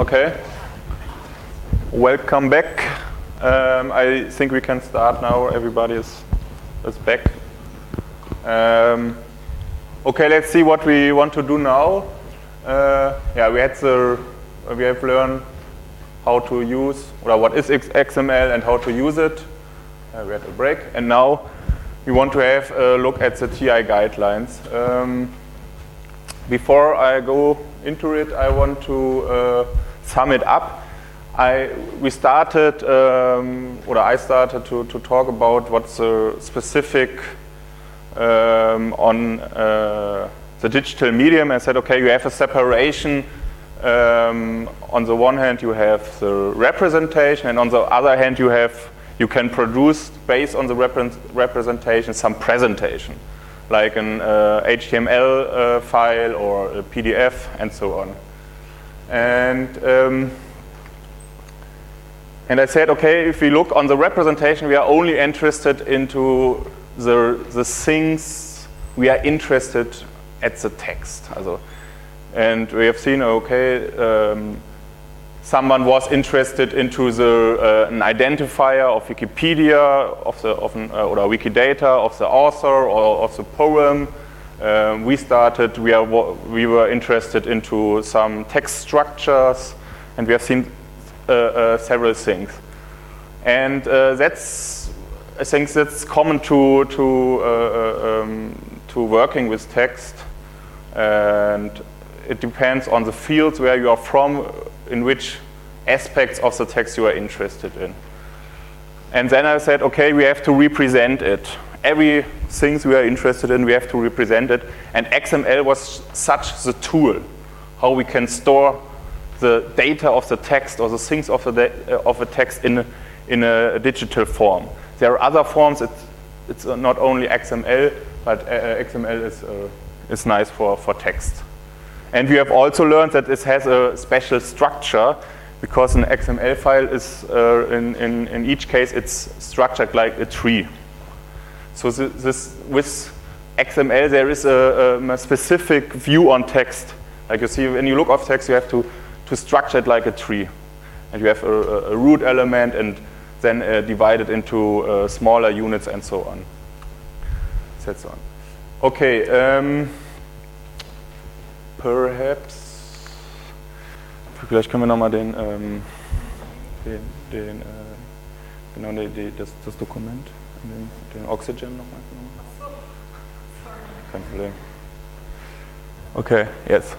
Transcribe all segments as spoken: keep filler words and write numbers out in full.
Okay. Welcome back. Um, I think we can start now. Everybody is, is back. Um, okay, let's see what we want to do now. Uh, yeah, we had the we have learned how to use or what is X M L and how to use it. Uh, we had a break, and now we want to have a look at the T I guidelines. Um, before I go into it, I want to uh, sum it up. I we started, um, or I started to to talk about what's the specific um, on uh, the digital medium. I said, okay, you have a separation. Um, on the one hand, you have the representation, and on the other hand, you have you can produce based on the repre representation some presentation, like an uh, H T M L uh, file or a P D F, and so on. And um, and I said, okay, if we look on the representation, we are only interested into the the things we are interested at the text. Also, and we have seen, okay, um, someone was interested into the uh, an identifier of Wikipedia, of the of an, uh, or Wikidata of the author or of the poem. Um, we started. We are we were interested into some text structures, and we have seen uh, uh, several things. And uh, that's I think that's common to to uh, um, to working with text, and it depends on the fields where you are from, in which aspects of the text you are interested in. And then I said, okay, we have to represent it. Every thing we are interested in, we have to represent it. And X M L was such the tool, how we can store the data of the text or the things of the of a text in a, in a digital form. There are other forms. It's it's not only X M L, but uh, X M L is uh, is nice for for text. And we have also learned that it has a special structure, because an X M L file is, uh, in, in, in each case, it's structured like a tree. So this, this with X M L, there is a, a specific view on text. Like you see, when you look at text, you have to, to structure it like a tree. And you have a, a root element, and then uh, divide it into uh, smaller units, and so on. That's on. Okay. Um, Perhaps, vielleicht können wir nochmal den, ähm, den, den äh, genau, die, die, das, das Dokument, den, den Oxygen nochmal. Kein Problem. Okay, yes.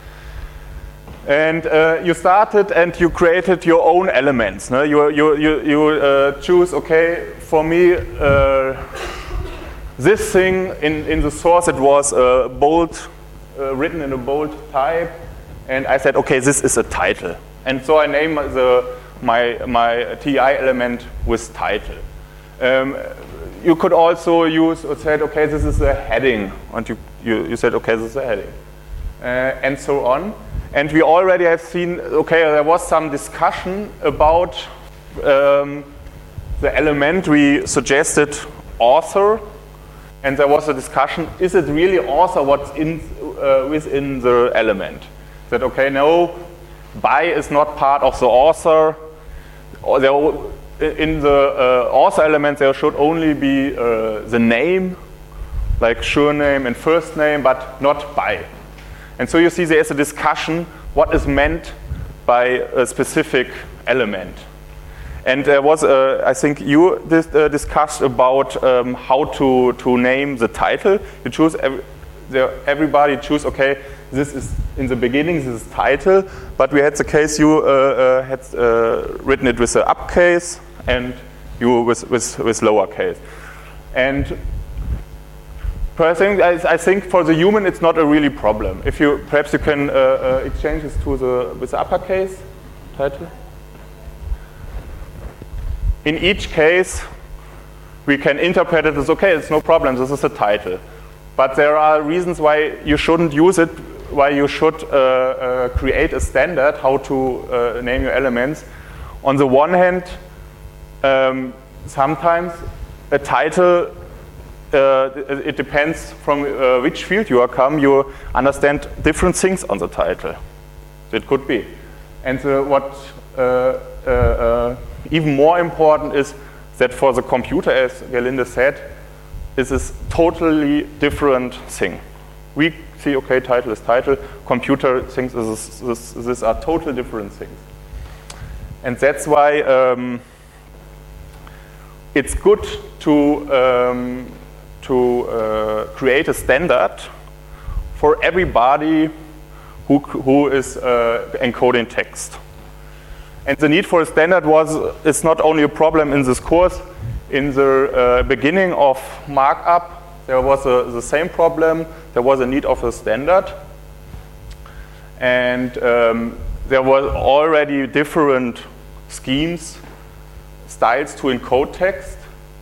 And uh, you started and you created your own elements. No? You, you, you, you uh, choose, okay, for me, uh, this thing in, in the source, it was a bold, Uh, written in a bold type, and I said, okay, this is a title, and so I name the my my T I element with title. Um, you could also use or said, okay, this is a heading, and you you, you said, okay, this is a heading, uh, and so on. And we already have seen, okay, there was some discussion about um, the element. We suggested author. And there was a discussion, is it really author what's in, uh, within the element? That, okay, no, by is not part of the author. Or there, in the uh, author element, there should only be uh, the name, like surname and first name, but not by. And so you see there is a discussion, what is meant by a specific element. And there was, uh, I think you dis uh, discussed about um, how to, to name the title. You choose, every, the, everybody choose, okay, this is in the beginning, this is title, but we had the case you uh, uh, had uh, written it with the uppercase and you with, with, with lowercase. And personally, I, I think for the human it's not a really problem. If you, perhaps you can uh, uh, exchange this to the, with the uppercase title. In each case, we can interpret it as, okay, it's no problem, this is a title. But there are reasons why you shouldn't use it, why you should uh, uh, create a standard how to uh, name your elements. On the one hand, um, sometimes a title, uh, it depends from uh, which field you are come, you understand different things on the title. It could be. And the, what uh, uh, uh, even more important is that for the computer, as Gerlinde said, this is totally different thing. We see, okay, title is title. Computer thinks this is, this, this are totally different things. And that's why um, it's good to, um, to uh, create a standard for everybody who, who is uh, encoding text. And the need for a standard was, is not only a problem in this course. In the uh, beginning of markup, there was a, the same problem. There was a need of a standard. And um, there were already different schemes, styles to encode text.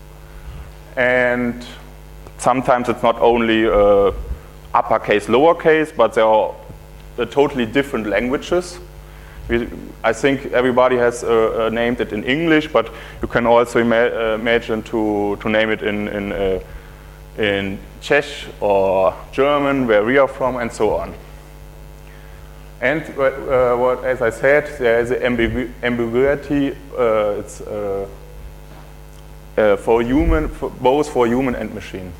And sometimes it's not only uh, uppercase, lowercase, but there are uh, totally different languages. We, I think everybody has uh, uh, named it in English, but you can also ima uh, imagine to, to name it in, in, uh, in Czech or German, where we are from, and so on. And uh, what, as I said, there is an ambigu ambiguity. Uh, it's uh, uh, for human, for both for human and machine.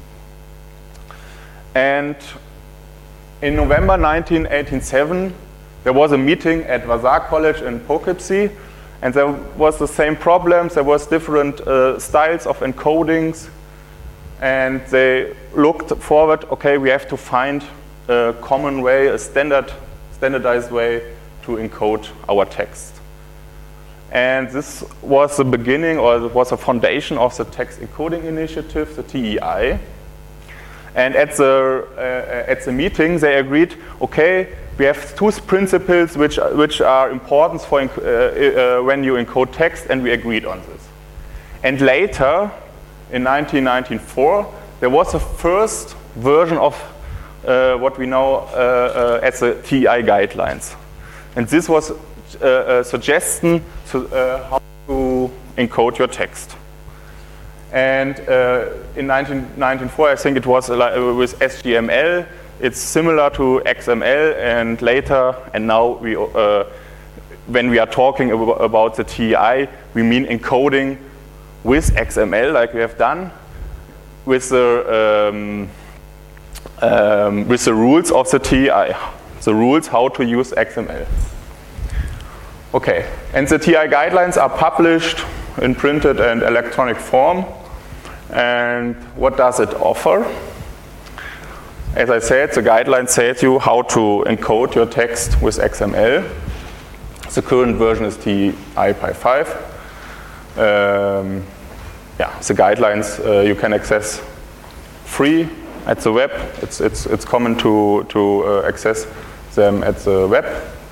And in November nineteen eighty-seven, there was a meeting at Vassar College in Poughkeepsie, and there was the same problems. There was different uh, styles of encodings, and they looked forward, okay, we have to find a common way, a standard, standardized way to encode our text. And this was the beginning, or it was a foundation of the Text Encoding Initiative, the T E I. And at the, uh, at the meeting, they agreed, okay, we have two principles which, which are important for uh, uh, when you encode text, and we agreed on this. And later, in nineteen ninety-four, there was a first version of uh, what we know uh, uh, as the T E I guidelines. And this was uh, a suggestion to uh, how to encode your text. And uh, in nineteen ninety-four, I think it was uh, with S G M L. It's similar to X M L, and later, and now we, uh, when we are talking ab about the T E I, we mean encoding with X M L, like we have done, with the um, um, with the rules of the T E I, the rules how to use X M L. Okay, and the T E I guidelines are published in printed and electronic form. And what does it offer? As I said, the guidelines say to you how to encode your text with X M L. The current version is T E I P Y five. Um, yeah, the guidelines uh, you can access free at the web. It's it's it's common to to uh, access them at the web.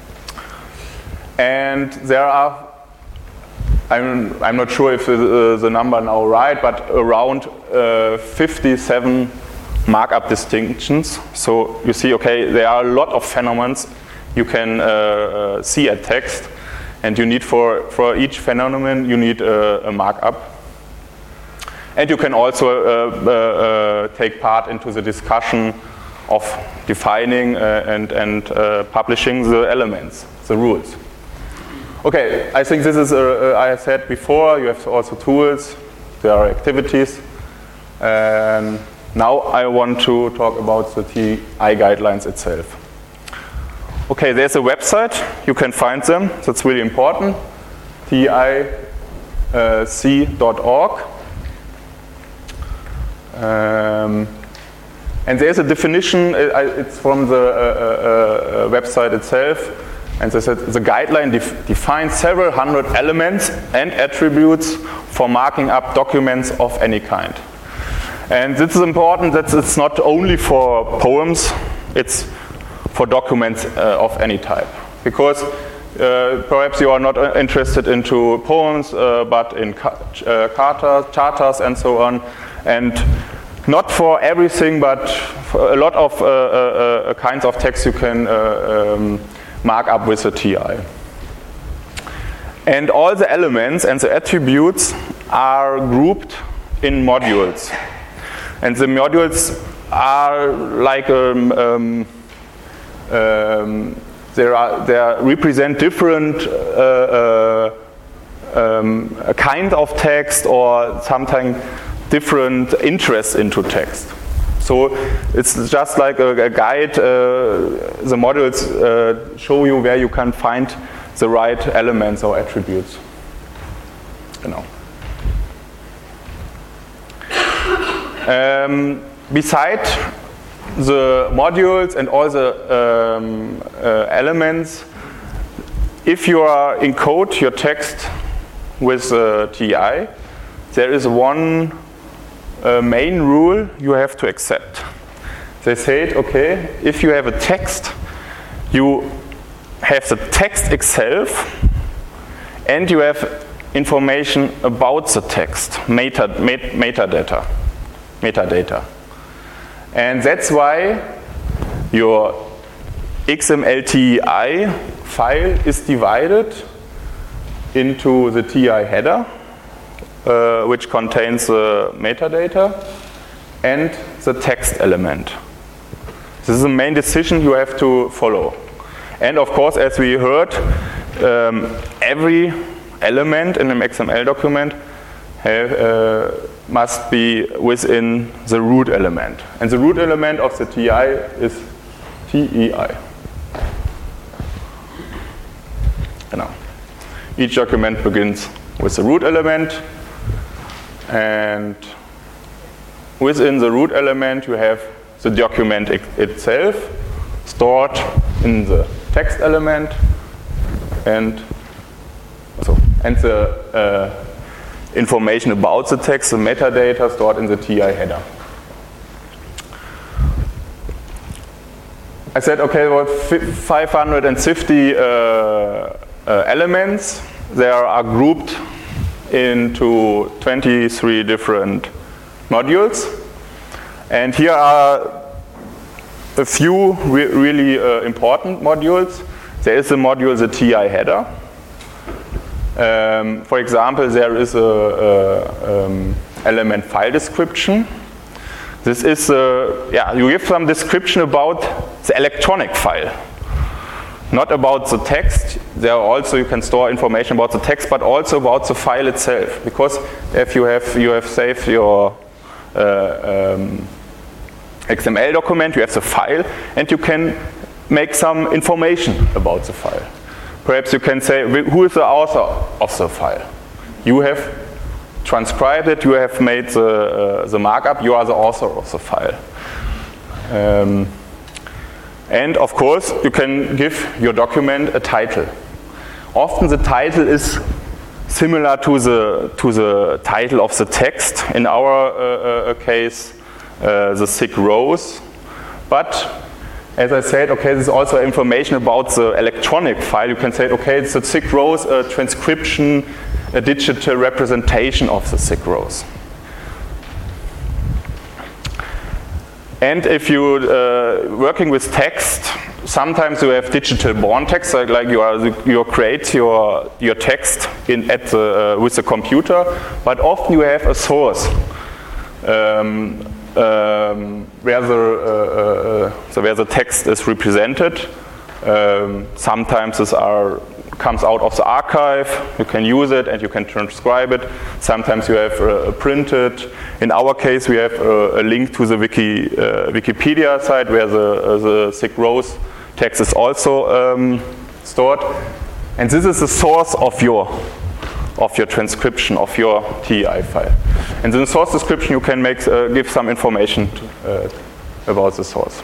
And there are, I'm, I'm not sure if the, uh, the number now right, but around uh, fifty-seven markup distinctions. So you see, okay, there are a lot of phenomena you can uh, uh, see at text, and you need for, for each phenomenon, you need a, a markup. And you can also uh, uh, uh, take part into the discussion of defining uh, and, and uh, publishing the elements, the rules. Okay, I think this is, uh, uh, I said before, you have also tools, there are activities. And now I want to talk about the T E I guidelines itself. Okay, there's a website, you can find them, that's really important, T E I C dot org. Um, and there's a definition, it's from the uh, uh, uh, website itself. And they said the guideline def defines several hundred elements and attributes for marking up documents of any kind. And this is important that it's not only for poems, it's for documents uh, of any type. Because uh, perhaps you are not interested into poems, uh, but in ca uh, charters, charters and so on. And not for everything, but for a lot of uh, uh, uh, kinds of text you can uh, um, mark up with a T E I. And all the elements and the attributes are grouped in modules. And the modules are like, um, um, um, there are they represent different uh, uh, um, a kind of text or sometimes different interests into text. So it's just like a, a guide. Uh, the modules uh, show you where you can find the right elements or attributes. You know. Um, beside the modules and all the um, uh, elements, if you are encode your text with uh, T I, there is one uh, main rule you have to accept. They said, okay, if you have a text, you have the text itself and you have information about the text, meta, met, metadata. metadata. And that's why your X M L T I file is divided into the T I header, uh, which contains the metadata, and the text element. This is the main decision you have to follow. And of course, as we heard, um, every element in an X M L document have, uh, must be within the root element. And the root element of the T I is T E I. You know, each document begins with the root element, and within the root element you have the document it itself stored in the text element, and so and the uh, information about the text, the metadata stored in the T I header. I said, okay, about five hundred fifty uh, uh, elements. They are grouped into twenty-three different modules. And here are a few re really uh, important modules. There is a module, the T I header. Um, for example, there is a, a um, element file description. This is, uh, yeah, you give some description about the electronic file, not about the text. There also you can store information about the text, but also about the file itself. Because if you have you have saved your uh, um, X M L document, you have the file, and you can make some information about the file. Perhaps you can say, who is the author of the file? You have transcribed it, you have made the, uh, the markup, you are the author of the file. Um, and of course, you can give your document a title. Often the title is similar to the, to the title of the text. In our uh, uh, case, uh, the sick rows. But as I said, okay, this is also information about the electronic file. You can say, okay, it's a sick rows, a transcription, a digital representation of the sick rows. And if you're uh, working with text, sometimes you have digital born text, like, like you are you create your your text in at the uh, with the computer, but often you have a source. Um, Um, where, the, uh, uh, so where the text is represented. Um, sometimes this are, comes out of the archive, you can use it and you can transcribe it. Sometimes you have uh, printed. In our case we have a, a link to the Wiki, uh, Wikipedia site where the, uh, the sick rows text is also um, stored. And this is the source of your of your transcription of your T I file. And in the source description you can make, uh, give some information to, uh, about the source.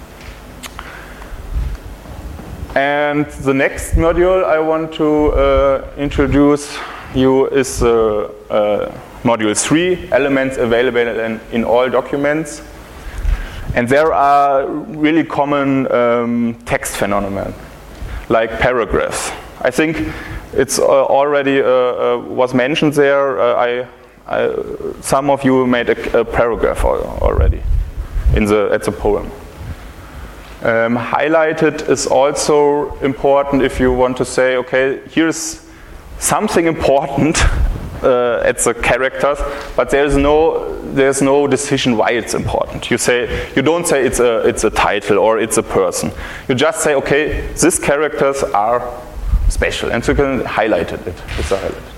And the next module I want to uh, introduce you is uh, uh, module three, elements available in, in all documents. And there are really common um, text phenomena, like paragraphs. I think it's uh, already uh, uh, was mentioned there. Uh, I, I, some of you made a, a paragraph already in the at the poem. Um, highlighted is also important if you want to say, okay, here's something important uh, at the characters, but there is no there's no decision why it's important. You say, you don't say it's a, it's a title or it's a person. You just say, okay, these characters are special, and so you can highlight it. It's a highlight.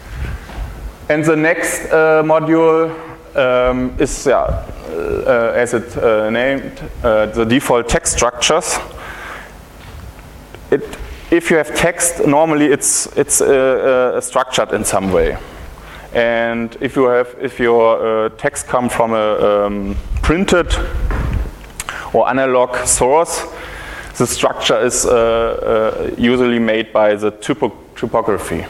And the next uh, module um, is, yeah, uh, as it uh, named, uh, the default text structures. It, if you have text, normally it's it's uh, uh, structured in some way. And if you have, if your uh, text come from a um, printed or analog source, the structure is uh, uh, usually made by the typo typography.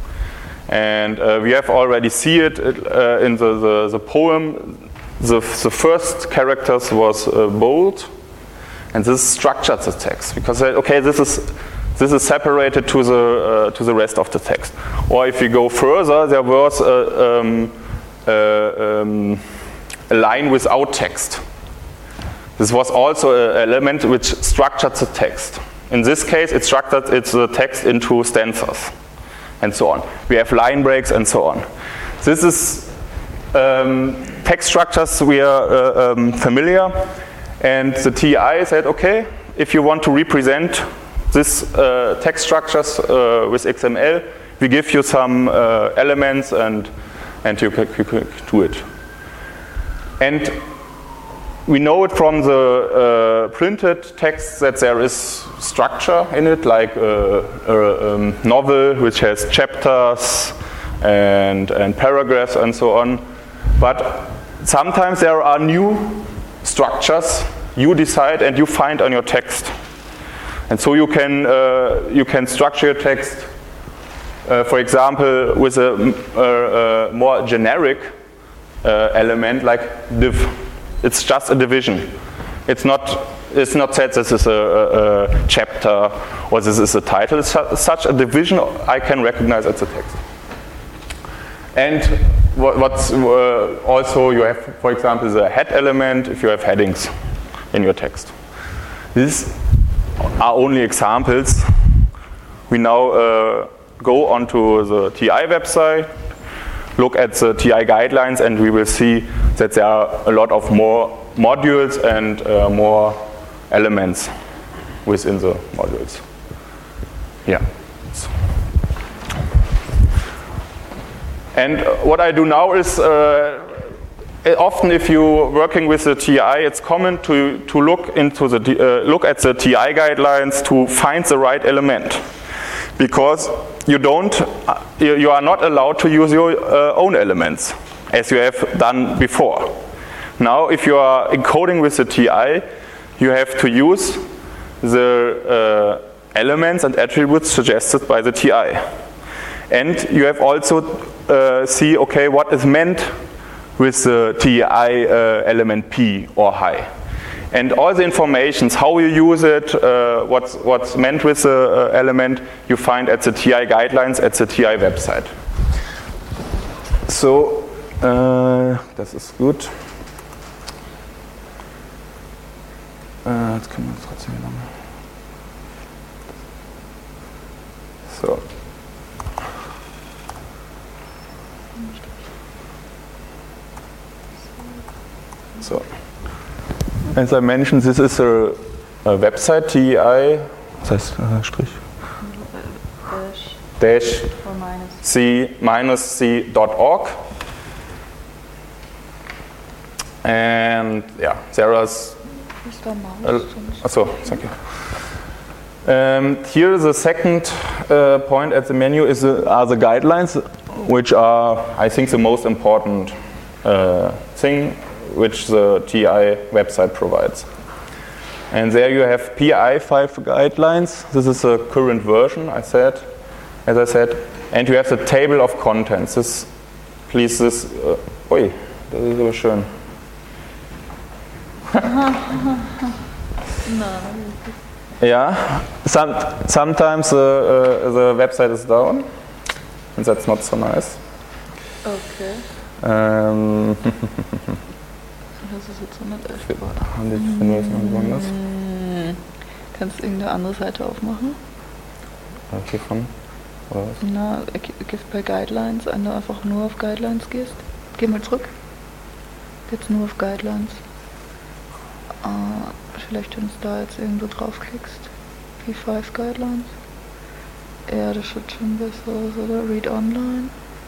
And uh, we have already seen it uh, in the, the, the poem. The, the first characters was uh, bold, and this structured the text because uh, okay, this is this is separated to the uh, to the rest of the text. Or if we go further, there was a, um, a, um, a line without text. This was also an element which structured the text. In this case, it structured its the text into stanzas, and so on. We have line breaks and so on. This is um, text structures we are uh, um, familiar, and the T I said, okay, if you want to represent this uh, text structures uh, with X M L, we give you some uh, elements and and you can, you can do it. And we know it from the uh, printed text that there is structure in it, like a, a um, novel which has chapters and, and paragraphs and so on. But sometimes there are new structures you decide and you find on your text. And so you can, uh, you can structure your text, uh, for example, with a, a, a more generic uh, element like div. It's just a division. It's not, it's not said this is a, a, a chapter or this is a title. It's su such a division I can recognize as a text. And what, what's uh, also you have, for example, the head element if you have headings in your text. These are only examples. We now uh, go onto the T I website, look at the T I guidelines, and we will see that there are a lot of more modules and uh, more elements within the modules. Yeah. So. And what I do now is, uh, often if you're working with the T I, it's common to, to look into the uh, look at the T I guidelines to find the right element, because you don't, you, you are not allowed to use your uh, own elements as you have done before. Now, if you are encoding with the T I, you have to use the uh, elements and attributes suggested by the T I, and you have also uh, see okay what is meant with the T I uh, element P or high. And all the informations, how you use it, uh, what's, what's meant with the uh, element, you find at the T I guidelines at the T I website. So, uh, das ist gut. Uh, jetzt können wir uns trotzdem noch mal. So. So. As I mentioned, this is a, a website, T I, was heißt uh, Strich? Dash, dash c minus c dot org. And yeah, there is. Uh, so, thank you. Um, here, the second uh, point at the menu is the, are the guidelines, which are, I think, the most important uh, thing which the T I website provides. And there you have P I five guidelines. This is the current version, I said, as I said. And you have the table of contents. This, please, this, uh, oi, das ist so schön. Yeah, some, sometimes uh, uh, the website is down, and that's not so nice. Okay. Um, Das ist jetzt hundertelf geworden. Hm. Kannst du irgendeine andere Seite aufmachen? Okay, von? Oder was? Na, Gift bei Guidelines, wenn du einfach nur auf Guidelines gehst. Geh mal zurück. Jetzt nur auf Guidelines. Uh, vielleicht, wenn du da jetzt irgendwo draufklickst. P fünf Guidelines. Ja, das wird schon besser aus, oder? Read online.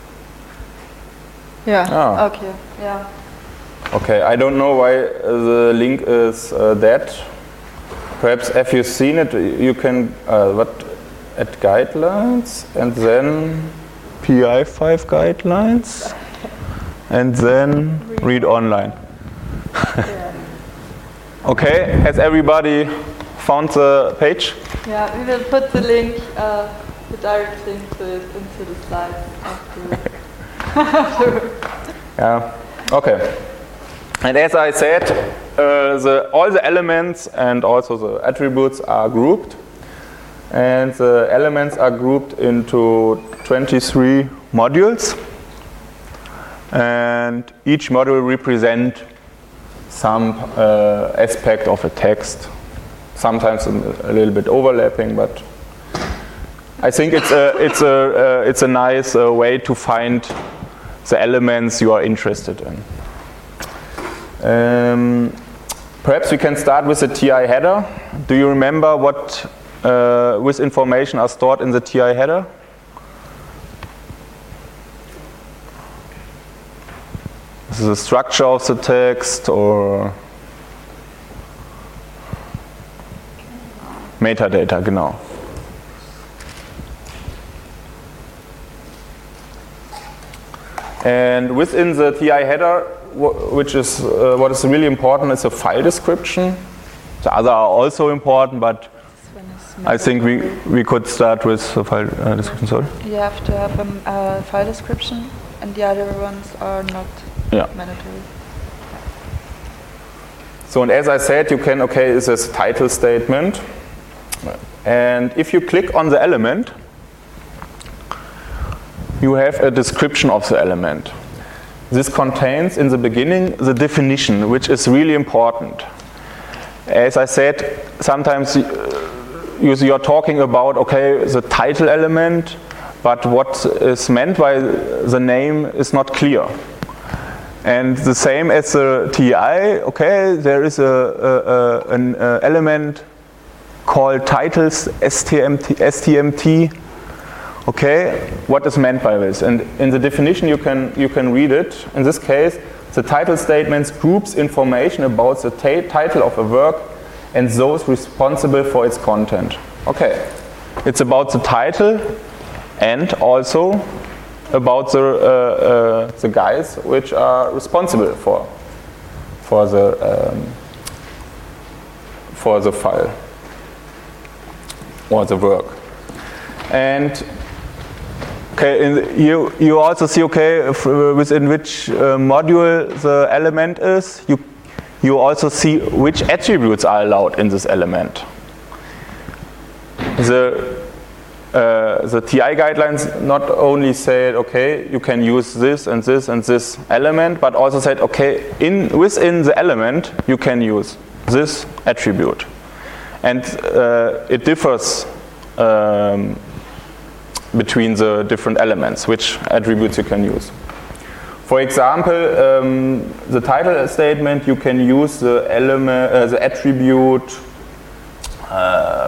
Ja, ah. okay, ja. Okay, I don't know why the link is uh, that. Perhaps if you've seen it, you can, uh, what, at guidelines, and then P I five guidelines, and then read, read online. Yeah. Okay, has everybody found the page? Yeah, we will put the link, uh, the direct link to it into the slides after. Yeah, okay. And as I said, uh, the, all the elements and also the attributes are grouped. And the elements are grouped into twenty-three modules. And each module represents some uh, aspect of a text. Sometimes a, a little bit overlapping, but I think it's a, it's a, uh, it's a nice uh, way to find the elements you are interested in. Um, perhaps we can start with the T I header. Do you remember what uh, which information are stored in the T I header? This is the structure of the text or metadata, genau. And within the T I header, which is uh, what is really important, is a file description. The other are also important, but I think we, we could start with the file uh, description. Sorry. You have to have a uh, file description, and the other ones are not yeah. mandatory. So, and as I said, you can, okay, is this title statement. And if you click on the element, you have a description of the element. This contains in the beginning the definition, which is really important. As I said, sometimes you are talking about, okay, the title element, but what is meant by the name is not clear. And the same as the T I, okay, there is a, a, a, an a element called titles, S T M T, S T M T. Okay, what is meant by this? And in the definition you can you can read it. In this case, the title statements groups information about the title of a work and those responsible for its content. Okay, it's about the title and also about the uh, uh, the guys which are responsible for for the um, for the file or the work. And okay, in the, you you also see, okay, if, uh, within which uh, module the element is. You you also see which attributes are allowed in this element. The uh, the T I guidelines not only said, okay, you can use this and this and this element, but also said, okay, in within the element you can use this attribute, and uh, it differs um, between the different elements, which attributes you can use. For example, um, the title statement, you can use the element, uh, the attribute uh,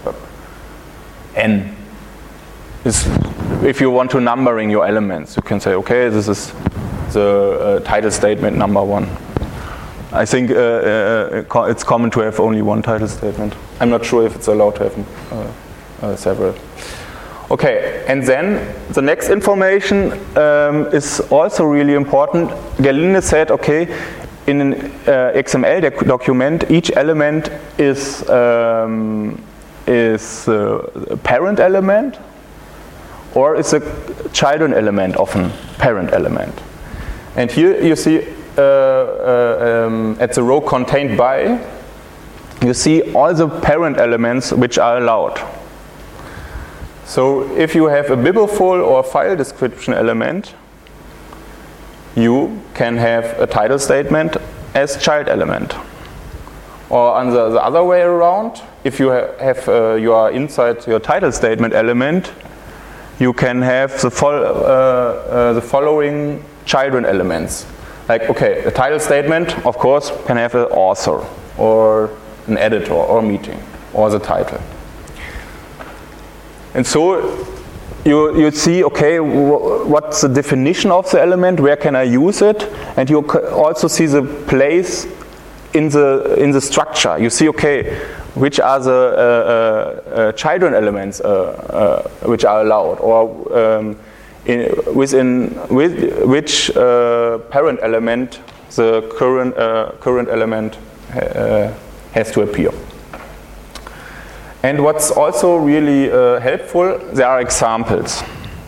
n. Is if you want to numbering your elements, you can say, okay, this is the uh, title statement number one. I think uh, uh, it's common to have only one title statement. I'm not sure if it's allowed to have uh, uh, several. Okay, and then the next information um, is also really important. Gerlinde said, okay, in an uh, X M L document, each element is um, is a parent element or is a children element of a parent element. And here you see uh, uh, um, at the row contained by, you see all the parent elements which are allowed. So if you have a bibbleful or file description element, you can have a title statement as child element. Or on the, the other way around, if you ha have uh, you are inside your title statement element, you can have the, fol uh, uh, the following children elements. Like, okay, a title statement, of course, can have an author, or an editor, or meeting, or the title. And so, you, you see, okay, wh what's the definition of the element, where can I use it, and you also see the place in the, in the structure. You see, okay, which are the uh, uh, uh, children elements uh, uh, which are allowed, or um, in, within with, which uh, parent element the current, uh, current element uh, has to appear. And what's also really uh, helpful, there are examples.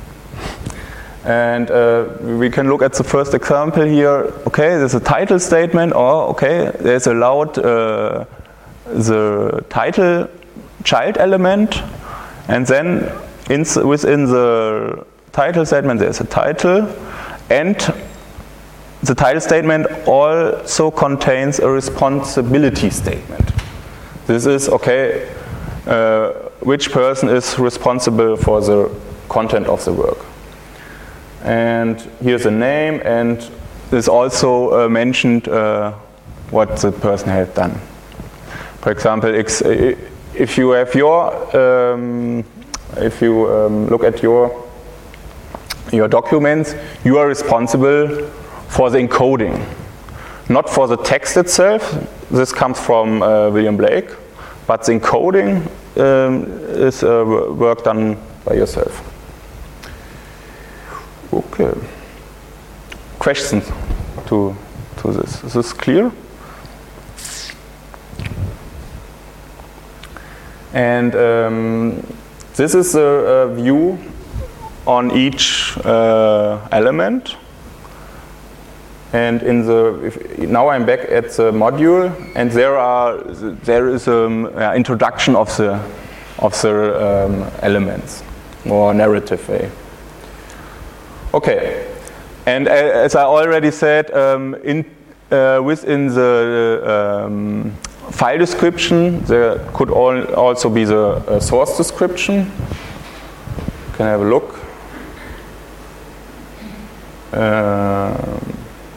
And uh, we can look at the first example here. Okay, there's a title statement, or okay, there's allowed uh, the title child element, and then in, within the title statement there's a title, and the title statement also contains a responsibility statement. This is, okay, uh, which person is responsible for the content of the work. And here's a name, and there's also uh, mentioned uh, what the person had done. For example, if you have your, um, if you um, look at your your documents, you are responsible for the encoding, not for the text itself. This comes from uh, William Blake, but the encoding um, is uh, work done by yourself. Okay. Questions to to this? Is this clear? And um, this is a, a view on each uh, element. And in the if, now I'm back at the module, and there are there is an uh, introduction of the of the um, elements, more narrative way. Okay, and as I already said, um, in uh, within the um, file description, there could all also be the uh, source description. You can have a look. Um,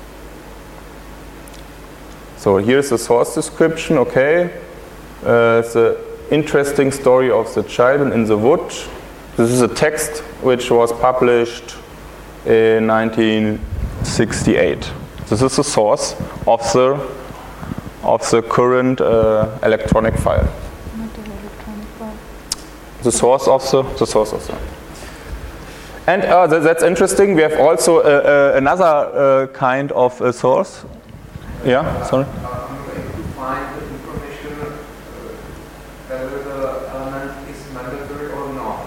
so here's the source description. Okay, uh, it's an interesting story of the children in the wood. This is a text which was published in nineteen sixty-eight. This is the source of the of the current uh, electronic file. Not the electronic file. The source of the the source of the. And uh, th that's interesting. We have also uh, uh, another uh, kind of uh, source. Yeah, sorry. Find the information uh, whether the element is mandatory or not.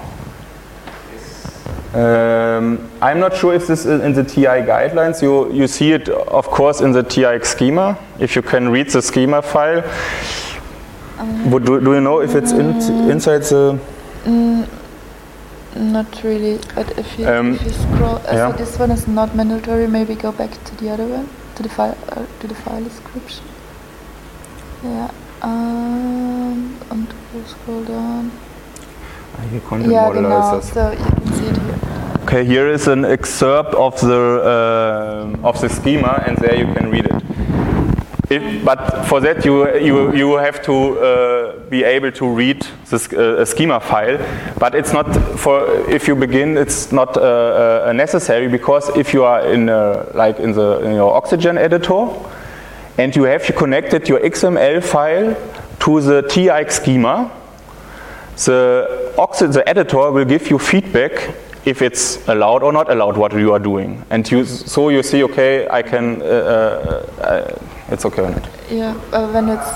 Um, I'm not sure if this is in the T I guidelines. You you see it, of course, in the T I schema. If you can read the schema file, um, do, do you know if it's in, inside the? Mm, not really. But if you, um, if you scroll, uh, yeah. so this one is not mandatory. Maybe go back to the other one, to the file, uh, to the file description. Yeah. Um, and we'll scroll down. Hier content Yeah, modeler genau. ist das. So you can see it here. Okay, here is an excerpt of the uh, of the schema, and there you can read it. It but for that you you you have to uh, be able to read this uh, a schema file. But it's not for if you begin. It's not uh, uh, necessary, because if you are in uh, like in the in your Oxygen editor, and you have connected your X M L file to the T I schema, the Oxy, the editor will give you feedback if it's allowed or not allowed what you are doing, and you so you see, okay, I can uh, uh, uh, it's okay or not. Ja, aber wenn du jetzt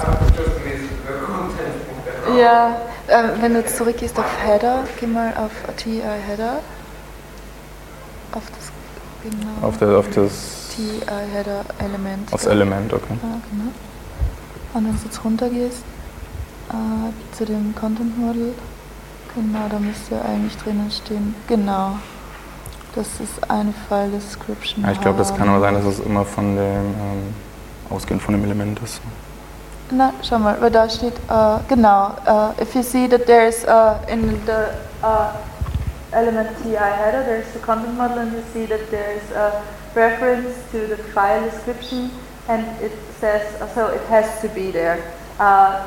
ja, äh, wenn du jetzt zurückgehst auf Header, geh mal auf T I Header, auf das genau. Auf das auf das T I Header Element. Aufs Element, okay. Ja, genau. Und wenn du jetzt runter gehst äh, zu dem Content Model, genau, da müsste eigentlich drinnen stehen. Genau. Das ist eine File Description. Ja, ich glaube, das kann aber sein, dass es immer von dem ähm, ausgehend von dem Element ist. Na, schau mal, weil da steht, uh, genau, uh, if you see that there's uh, in the uh, element T I header, there's the content model, and you see that there's a reference to the file description, and it says, so it has to be there. Uh,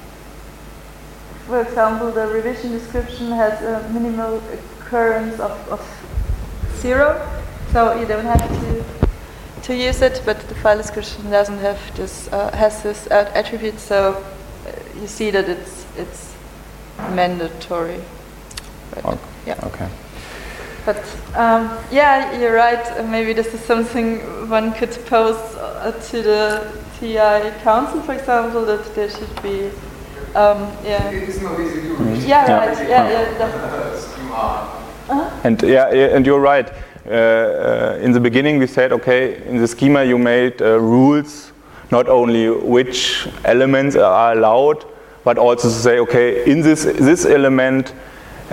for example, the revision description has a minimal occurrence of, of zero, so you don't have to to use it, but the file description doesn't have this, uh, has this uh, attribute, so uh, you see that it's it's mandatory. Right? Okay. Yeah. Okay. But um, yeah, you're right. Uh, maybe this is something one could pose uh, to the T I Council, for example, that there should be. Um, yeah. It is not easy to Mm-hmm. Yeah, yeah. right. Yeah, yeah. Definitely. Uh-huh. And yeah, and you're right. Uh, uh, in the beginning, we said, okay, in the schema you made uh, rules, not only which elements are allowed, but also to say, okay, in this this element uh,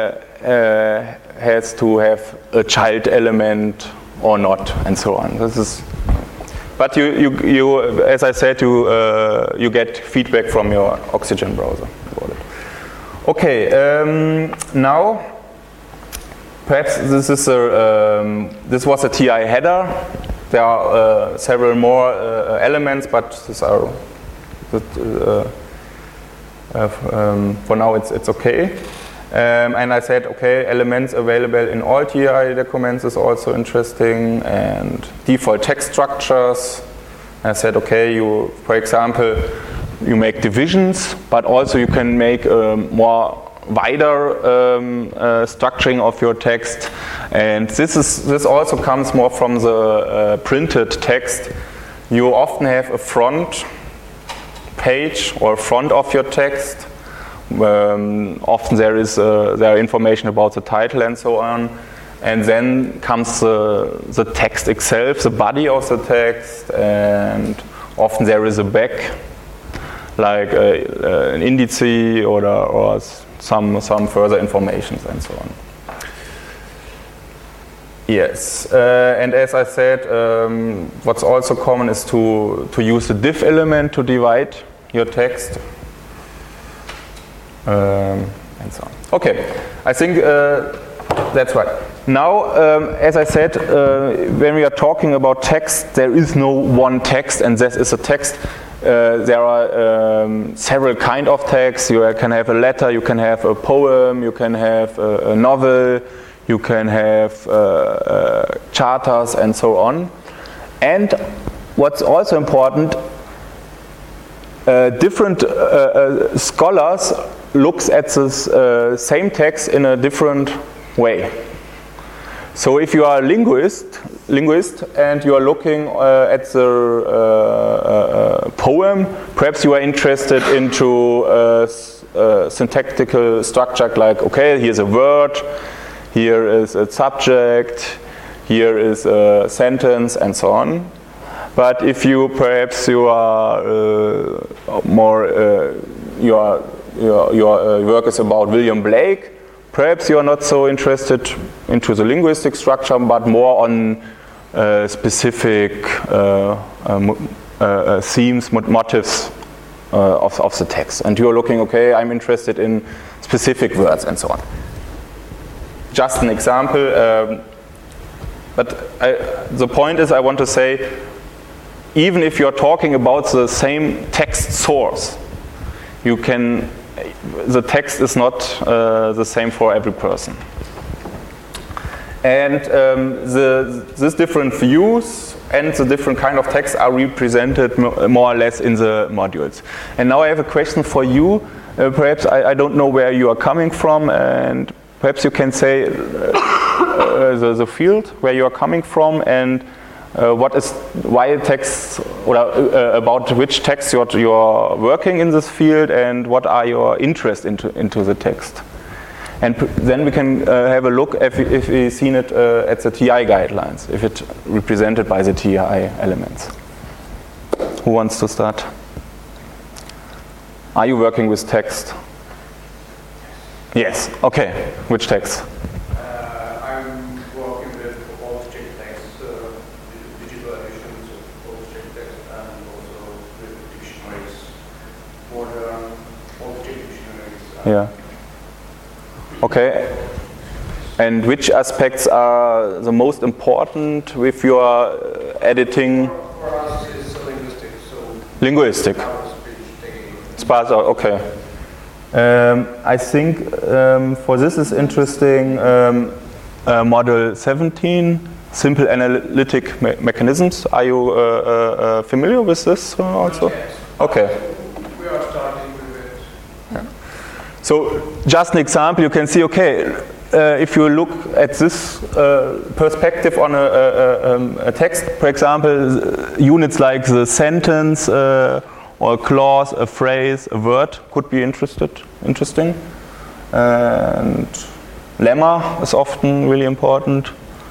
uh, has to have a child element or not, and so on. This is, but you you you as I said, you uh, you get feedback from your Oxygen browser about it. Okay, um, now. Perhaps this is a, um, this was a T I header. There are uh, several more uh, elements, but these are uh, uh, um, for now it's it's okay. Um, and I said, okay, elements available in all T I documents is also interesting, and default text structures. I said, okay, you, for example, you make divisions, but also you can make um, more wider um, uh, structuring of your text, and this is this also comes more from the uh, printed text. You often have a front page or front of your text. Um, often there is uh, there are information about the title and so on, and then comes the, the text itself, the body of the text, and often there is a back, like a, uh, an indice or or some some further information and so on. Yes, uh, and as I said, um, what's also common is to to use the div element to divide your text, um, and so on. Okay, I think uh, that's right. Now, um, as I said, uh, when we are talking about text, there is no one text, and this is a text. Uh, there are um, several kind of texts. You can have a letter, you can have a poem, you can have a, a novel, you can have uh, uh, charters, and so on. And what's also important, uh, different uh, uh, scholars looks at this uh, same text in a different way. So if you are a linguist, linguist and you are looking uh, at the uh, uh, poem, perhaps you are interested into a, a syntactical structure like, okay, here's a word, here is a subject, here is a sentence, and so on. But if you perhaps you are uh, more uh, your your your uh, work is about William Blake. Perhaps you are not so interested into the linguistic structure, but more on uh, specific uh, uh, uh, themes, motifs uh, of, of the text. And you are looking, okay, I'm interested in specific words and so on. Just an example, um, but I, the point is I want to say, even if you're talking about the same text source, you can the text is not uh, the same for every person. And um, the, these different views and the different kind of text are represented more or less in the modules. And now I have a question for you. Uh, perhaps I, I don't know where you are coming from, and perhaps you can say uh, uh, the, the field where you are coming from, and Uh, what is why text, or uh, about which text you're, you're working in this field, and what are your interests into into the text, and p then we can uh, have a look if we, if we've seen it uh, at the T I guidelines, if it's represented by the T I elements. Who wants to start? Are you working with text? Yes. Okay. Which text? Yeah. Okay. And which aspects are the most important if you are uh, editing? For, for us, it's linguistic. So linguistic. Sparse, okay. Um, I think um, for this is interesting um, uh, model seventeen, simple analytic me mechanisms. Are you uh, uh, familiar with this uh, also? Yes. Okay. We are starting with it. Yeah. So just an example, you can see, okay, uh, if you look at this uh, perspective on a, a, um, a text, for example, units like the sentence, uh, or a clause, a phrase, a word could be interested, interesting. And lemma is often really important.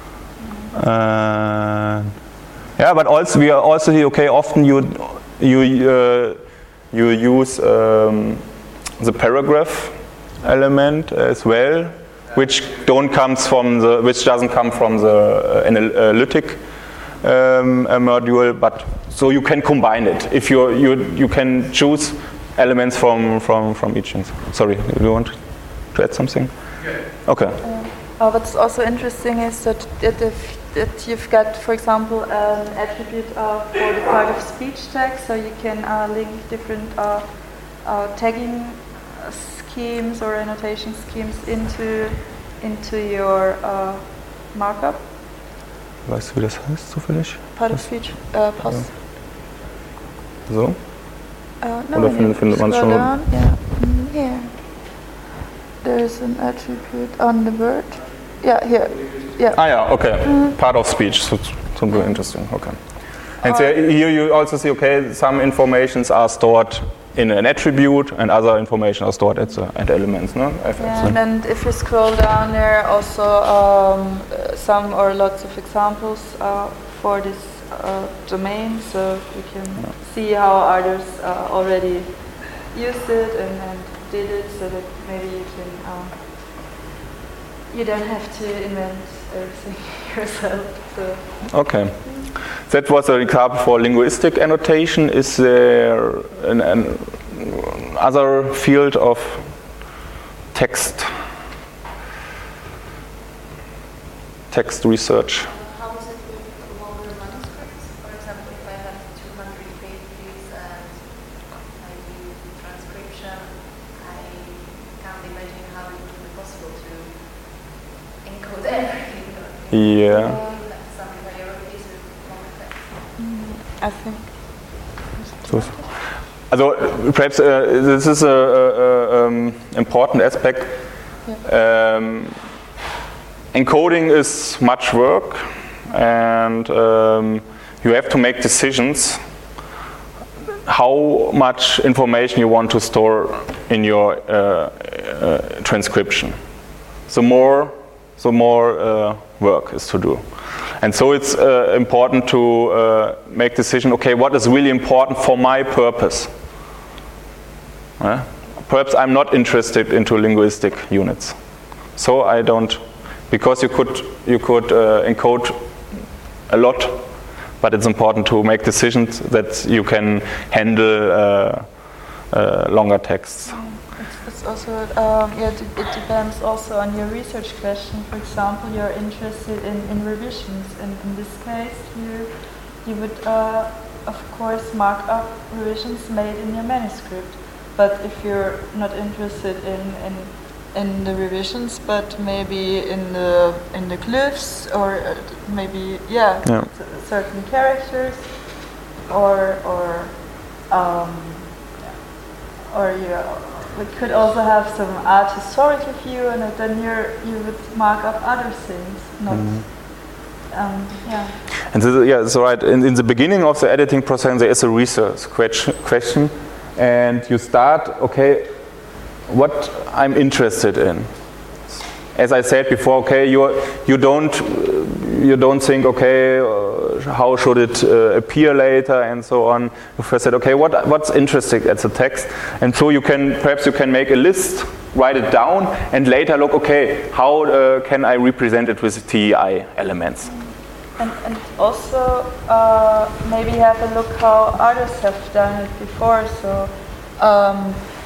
Uh, yeah, but also we are also here. Okay, often you you uh, you use um, the paragraph element as well, which don't comes from the which doesn't come from the analytic um, module, but. So you can combine it if you you you can choose elements from from from each. Sorry, do you want to add something? Yeah. Okay. Um, uh, what's also interesting is that that, if, that you've got, for example, an attribute uh, for the part of speech tag, so you can uh, link different uh, uh, tagging schemes or annotation schemes into into your uh, markup. Weißt du, wie das heißt zufällig? Part of speech uh, post. Ja. So? Uh, no, Oder when findet, you findet man scroll schon? down, yeah, mm, here. There's an attribute on the word. Yeah, here. Yeah. Ah ja, okay. Mm. Part of speech. So, so interesting. Okay. And so here you also see, okay, some informations are stored in an attribute, and other information are stored at the at elements, no? Yeah, and then if you scroll down there, also um, some or lots of examples uh, for this uh, domain, so you can yeah. see how others uh, already used it and, and did it, so that maybe you can uh, you don't have to invent everything yourself. So. Okay. That was an example for linguistic annotation. Is there an, an other field of text text research? How is it with longer manuscripts? For example, if I have two hundred pages and I do transcription, I can't imagine how it would be possible to encode everything. Yeah. I think. So, also, perhaps uh, this is a, a, a um, important aspect. Yeah. Um, encoding is much work, and um, you have to make decisions how much information you want to store in your uh, uh, transcription. So more, so more uh, work is to do. And so it's uh, important to uh, make decision, okay, what is really important for my purpose? Uh, perhaps I'm not interested into linguistic units. So I don't, because you could, you could uh, encode a lot, but it's important to make decisions that you can handle uh, uh, longer texts. It's also, um, yeah, it, it depends also on your research question. For example, you're interested in, in revisions, and in this case, you you would, uh, of course, mark up revisions made in your manuscript. But if you're not interested in, in in the revisions, but maybe in the in the glyphs, or maybe yeah, yeah. certain characters, or or um, or yeah. We could also have some art historical view, and then you're, you would mark up other things, not, mm-hmm. um, yeah. And this, yeah, so right, in, in the beginning of the editing process, there is a research question, and you start, okay, what I'm interested in. As I said before, okay, you you don't you don't think, okay, uh, how should it uh, appear later and so on. You first said, okay, what what's interesting at the text, and so you can perhaps you can make a list, write it down, and later look, okay, how uh, can I represent it with T E I elements. And, and also uh, maybe have a look how others have done it before. So um,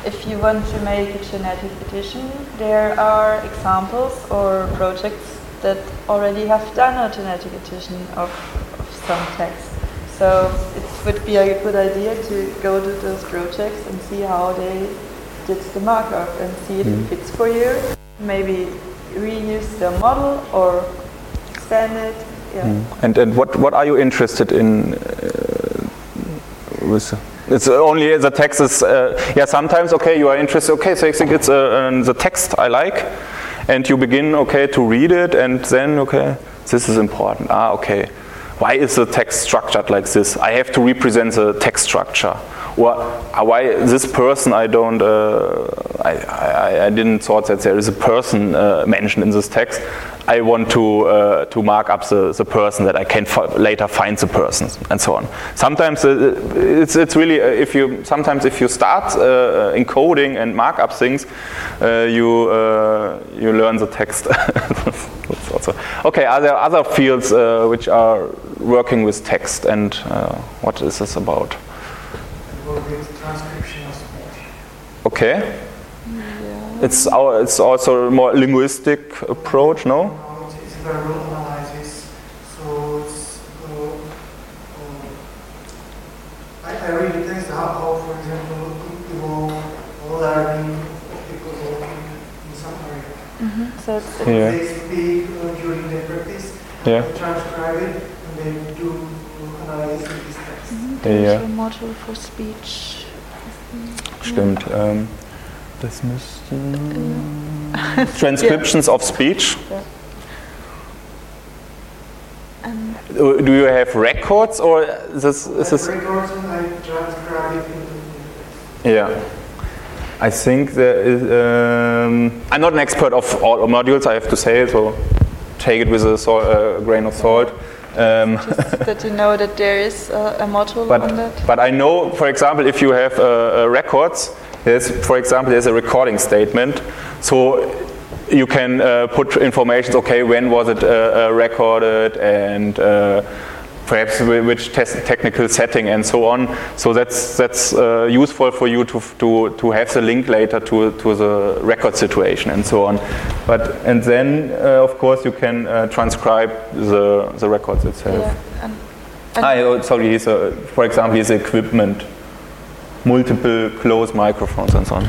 if you want to make a genetic edition, there are examples or projects that already have done a genetic edition of, of some text. So it would be a good idea to go to those projects and see how they did the markup and see if mm. it fits for you. Maybe reuse the model or expand it. Yeah. Mm. And and what what are you interested in? Uh, with it's only the text is uh, yeah. Sometimes okay, you are interested. Okay, so I think it's uh, um, the text I like, and you begin okay to read it, and then okay, this is important. Ah, okay. Why is the text structured like this? I have to represent the text structure. Or why this person I don't, uh, I, I, I didn't thought that there is a person uh, mentioned in this text. I want to uh, to mark up the, the person that I can f- later find the person and so on. Sometimes uh, it's it's really uh, if you sometimes if you start uh, encoding and mark up things, uh, you uh, you learn the text. That's also okay. Are there other fields uh, which are working with text, and uh, what is this about? With transcription of speech. Okay. Yeah. It's our. It's also a more linguistic approach, no? No, it's, it's verbal analysis. So it's. Uh, uh, I, I really test how, how, for example, evolve learning of people talking in some area. Mm-hmm. So it's, it's Yeah. They speak uh, during their practice. Yeah. They transcribe it and they do analysis of this text. mm-hmm. There's Yeah. a module for speech. Stimmt. Ähm, das müsste Transcriptions of speech. Yeah. And Do do you have records or is this? Is this Records and I transcribe it into the yeah. I think there is. Um, I'm not an expert of all modules. I have to say, so take it with a salt, uh, grain of salt. Um, just that you know that there is a, a module but on that. but I know, for example, if you have uh, uh, records, there's, for example, there's a recording statement, so you can uh, put information. Okay, when was it uh, uh, recorded, and uh, perhaps which test technical setting and so on. So that's that's uh, useful for you to to to have the link later to to the record situation and so on. But and then uh, of course you can uh, transcribe the the records itself. Yeah, and, and Ah, oh, sorry. Here's a, for example, here's equipment, multiple closed microphones and so on.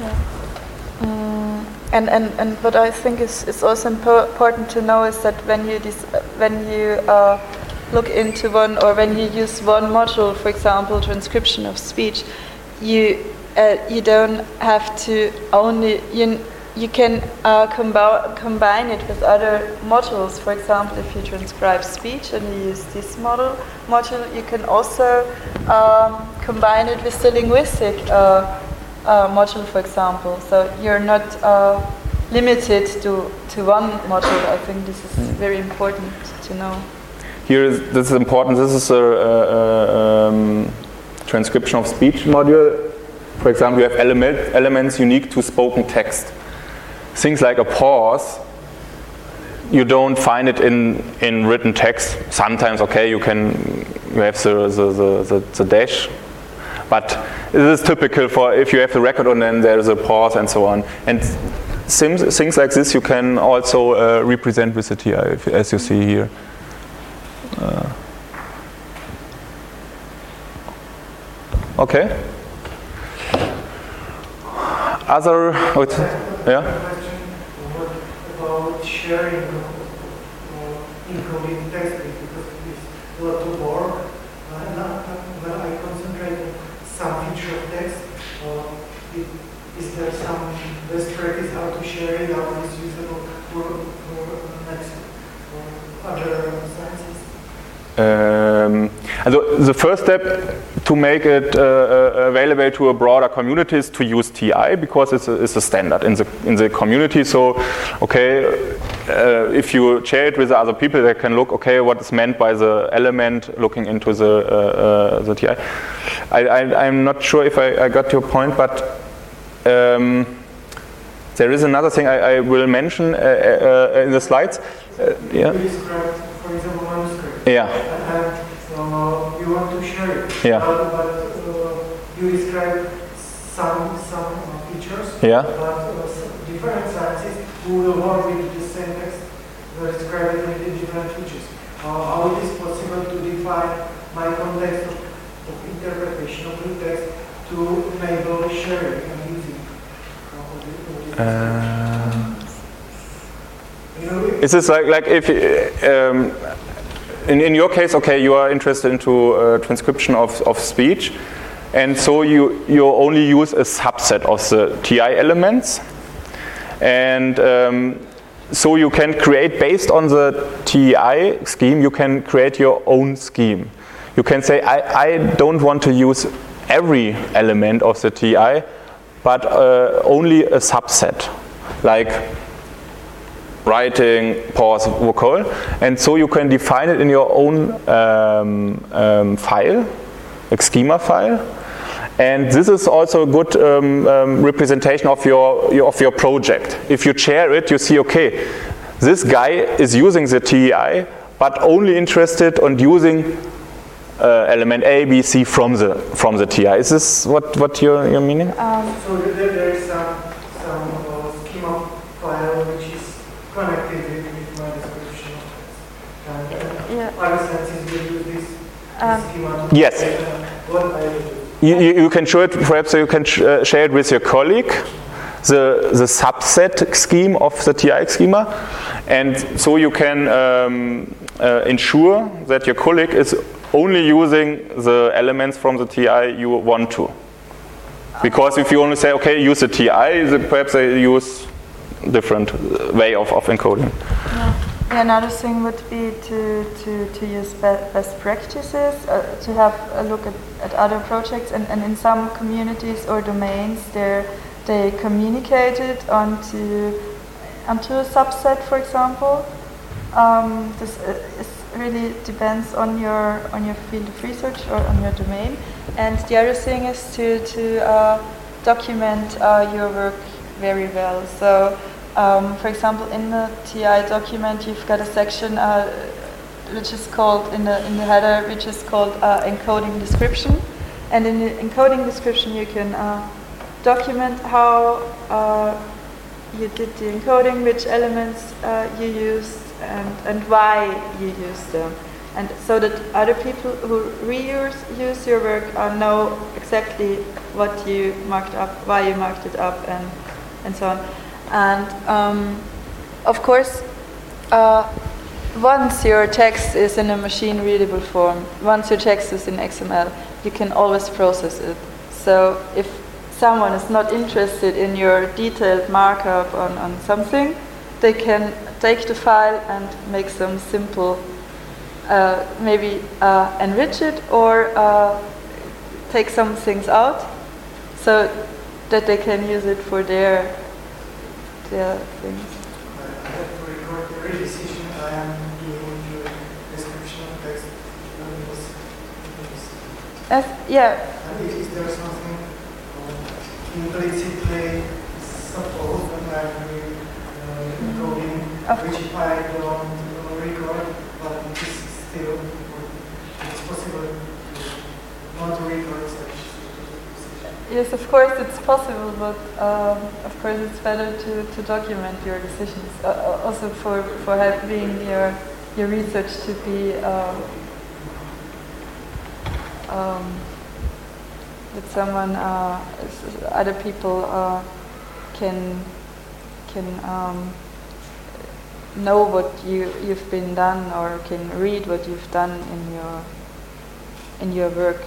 Yeah. Mm, and, and, and what I think is, is also impo- important to know is that when you dis- when you uh, look into one or when you use one module, for example, transcription of speech, you uh, you don't have to only you you can uh, combi- combine it with other modules. For example, if you transcribe speech and you use this model module, you can also um, combine it with the linguistic uh, uh, module, for example. So you're not uh, limited to to one module. I think this is mm. very important to know. Here is this is important. This is a, a, a um, transcription of speech module. For example, you have element, elements unique to spoken text. Things like a pause, you don't find it in, in written text. Sometimes, okay, you can you have the the, the, the, the dash, but this is typical for if you have the record and then there is a pause and so on. And things, things like this you can also uh, represent with the T I, as you see here. Uh, okay. Other, what, yeah. What about sharing uh, encoding text because it's a lot of work. Uh, now, when I concentrate on some feature of text, uh, it, is there some best practice how to share it, how it is usable for, for next or other sciences? Um, also the first step to make it uh, uh, available to a broader community is to use T I because it's a, it's a standard in the in the community. So, okay, uh, if you share it with other people, they can look, okay, what is meant by the element, looking into the uh, uh, the T I. I, I I'm not sure if I, I got your point, but um, there is another thing I, I will mention uh, uh, in the slides. Uh, yeah. For example, manuscript. Yeah. And uh, you want to share it. Yeah. But, but uh, you describe some some uh, features, Yeah. but uh, some different scientists who will work with the same text will describe it with different features. Uh, how it is possible to define my context of, of interpretation of the text to enable sharing and using uh, of the, of the Uh, you know, is this like like if um, in in your case, okay, you are interested into uh, transcription of of speech, and so you you only use a subset of the T I elements, and um, so you can create based on the T I scheme. You can create your own scheme. You can say I I don't want to use every element of the T I, but uh, only a subset, like writing, pause, vocal, and so you can define it in your own um, um, file, a schema file, and this is also a good um, um, representation of your, your of your project. If you share it, you see, okay, this guy is using the T I, but only interested on using uh, element A, B, C from the from the T I. Is this what what you're, you're meaning? Um, so there, there is some some uh, schema file which is connected with, with my description of text. And uh, Yeah. other scientists will use this Um, schema to Yes. say, uh, what I will do. You, you, you can show it, perhaps you can sh uh, share it with your colleague, the, the subset scheme of the T I schema, and so you can um, uh, ensure that your colleague is only using the elements from the T I you want to. Because if you only say, okay, use the T I, the, perhaps they use different way of, of encoding. Yeah. Yeah, another thing would be to, to, to use be best practices, uh, to have a look at, at other projects, and, and in some communities or domains they they communicate it onto, onto a subset, for example. Um, this is really depends on your on your field of research or on your domain. And the other thing is to, to uh, document uh, your work very well. So Um, for example, in the T I document, you've got a section uh, which is called in the in the header, which is called uh, encoding description. And in the encoding description, you can uh, document how uh, you did the encoding, which elements uh, you used, and and why you used them, and so that other people who reuse use your work uh, know exactly what you marked up, why you marked it up, and and so on. And um, of course, uh, once your text is in a machine-readable form, once your text is in X M L, you can always process it. So if someone is not interested in your detailed markup on, on something, they can take the file and make some simple, uh, maybe uh, enrich it or uh, take some things out so that they can use it for their Yeah, things. I have to record every decision I am doing into description of text. As, yeah. And is there something um, implicitly supposed when I'm doing uh, encoding, which I don't uh, record, but it is still it's possible to not record such decisions? Yes, of course it's possible, but um, of course it's better to, to document your decisions. Uh, also for for having your your research to be um, um, that someone, uh, other people uh, can can um, know what you you've been done or can read what you've done in your in your work.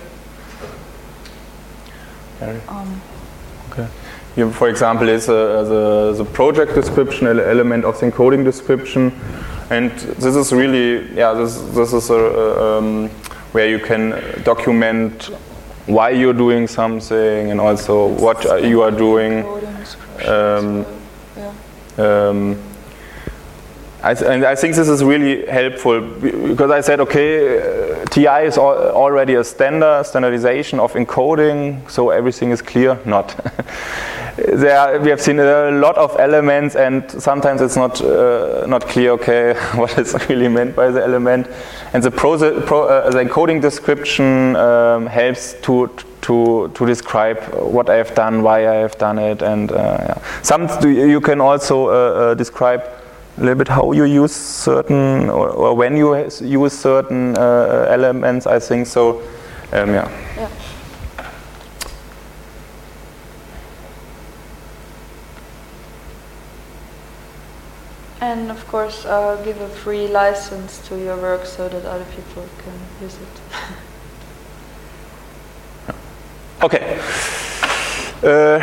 Um, okay. Here, for example, is uh, the, the project description element of the encoding description, and this is really, yeah, this, this is a, um, where you can document why you're doing something and also what you are doing. Um, um, I th and I think this is really helpful because I said, okay, uh, T I is al already a standard standardization of encoding, so everything is clear. Not. There are, we have seen a lot of elements, and sometimes it's not uh, not clear. Okay, what is really meant by the element, and the, pro, pro, uh, the encoding description um, helps to to to describe what I have done, why I have done it, and uh, yeah. Some you can also uh, uh, describe a little bit how you use certain or, or when you use certain uh, elements. I think so. Um, yeah. Yeah. And of course, uh, give a free license to your work so that other people can use it. Okay. Uh,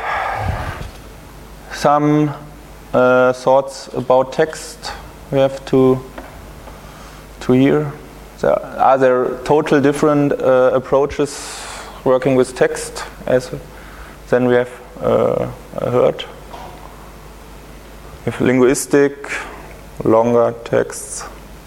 some uh, thoughts about text we have to to hear. So are there total different uh, approaches working with text as than we have uh, heard? If linguistic, longer texts.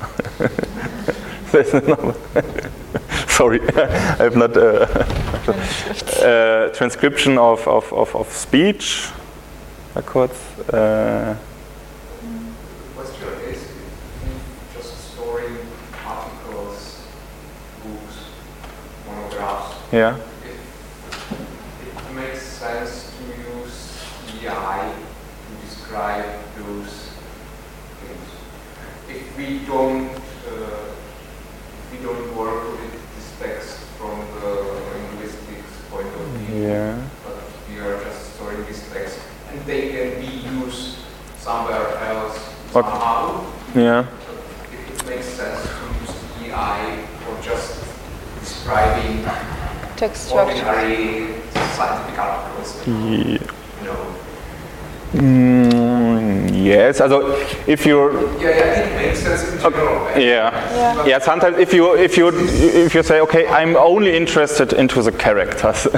Sorry, I have not uh, uh, transcription of, of, of, of speech records. Uh, What's your case? Just storing articles, books, monographs. yeah. It, it makes sense to use E I to describe those things. If we don't, uh, if we don't work with this text from the linguistics point of view, Yeah. but we are just storing this text, and they can be used somewhere else Okay. somehow. Yeah. It, it makes sense to use E I for just describing Text structure. ordinary scientific articles. Yeah. You know. Mm, yes, also if you're Yeah, yeah, it makes sense in general. right? yeah. Yeah. Yeah, sometimes if you if you if you say, okay, I'm only interested into the characters,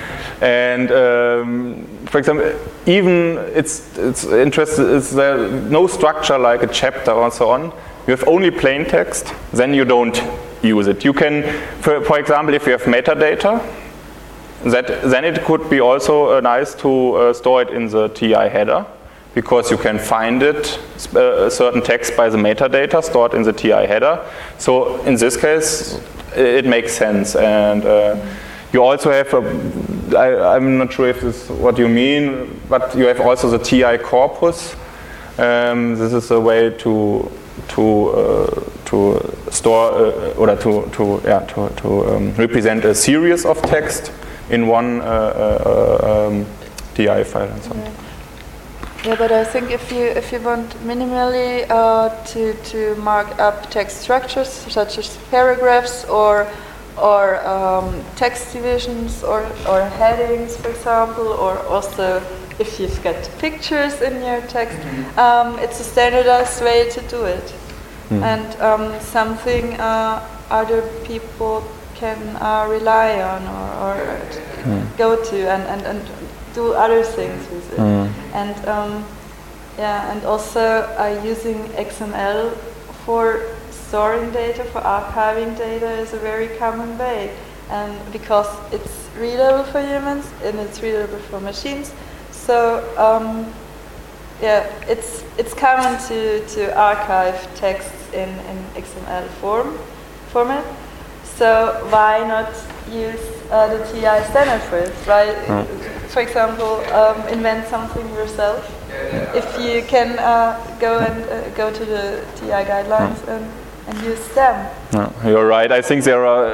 and um, for example, even it's it's interested is there no structure like a chapter or so on. You have only plain text, then you don't use it. You can, for, for example, if you have metadata, that then it could be also uh, nice to uh, store it in the T I header, because you can find it, uh, a certain text by the metadata stored in the T I header. So in this case, it makes sense. And uh, you also have, a, I, I'm not sure if this is what you mean, but you have also the T I corpus. Um, this is a way to to uh, to store uh, or to to yeah to to um, represent a series of text in one uh, uh, um, T I file and so on. Yeah. Yeah, but I think if you if you want minimally uh, to to mark up text structures such as paragraphs or or um, text divisions or or headings, for example, or also if you've got pictures in your text, um, it's a standardized way to do it, Mm. and um, something uh, other people can uh, rely on or, or Mm. go to and, and, and do other things with it. Mm. And um, yeah, and also uh, using X M L for storing data, for archiving data is a very common way. And because it's readable for humans and it's readable for machines, so um, yeah, it's it's common to, to archive texts in, in X M L form format. So why not use uh, the T I standard for it? Right? Mm. For example, um, invent something yourself. If you can uh, go and uh, go to the T I guidelines mm. and, and use them. No, you're right. I think there are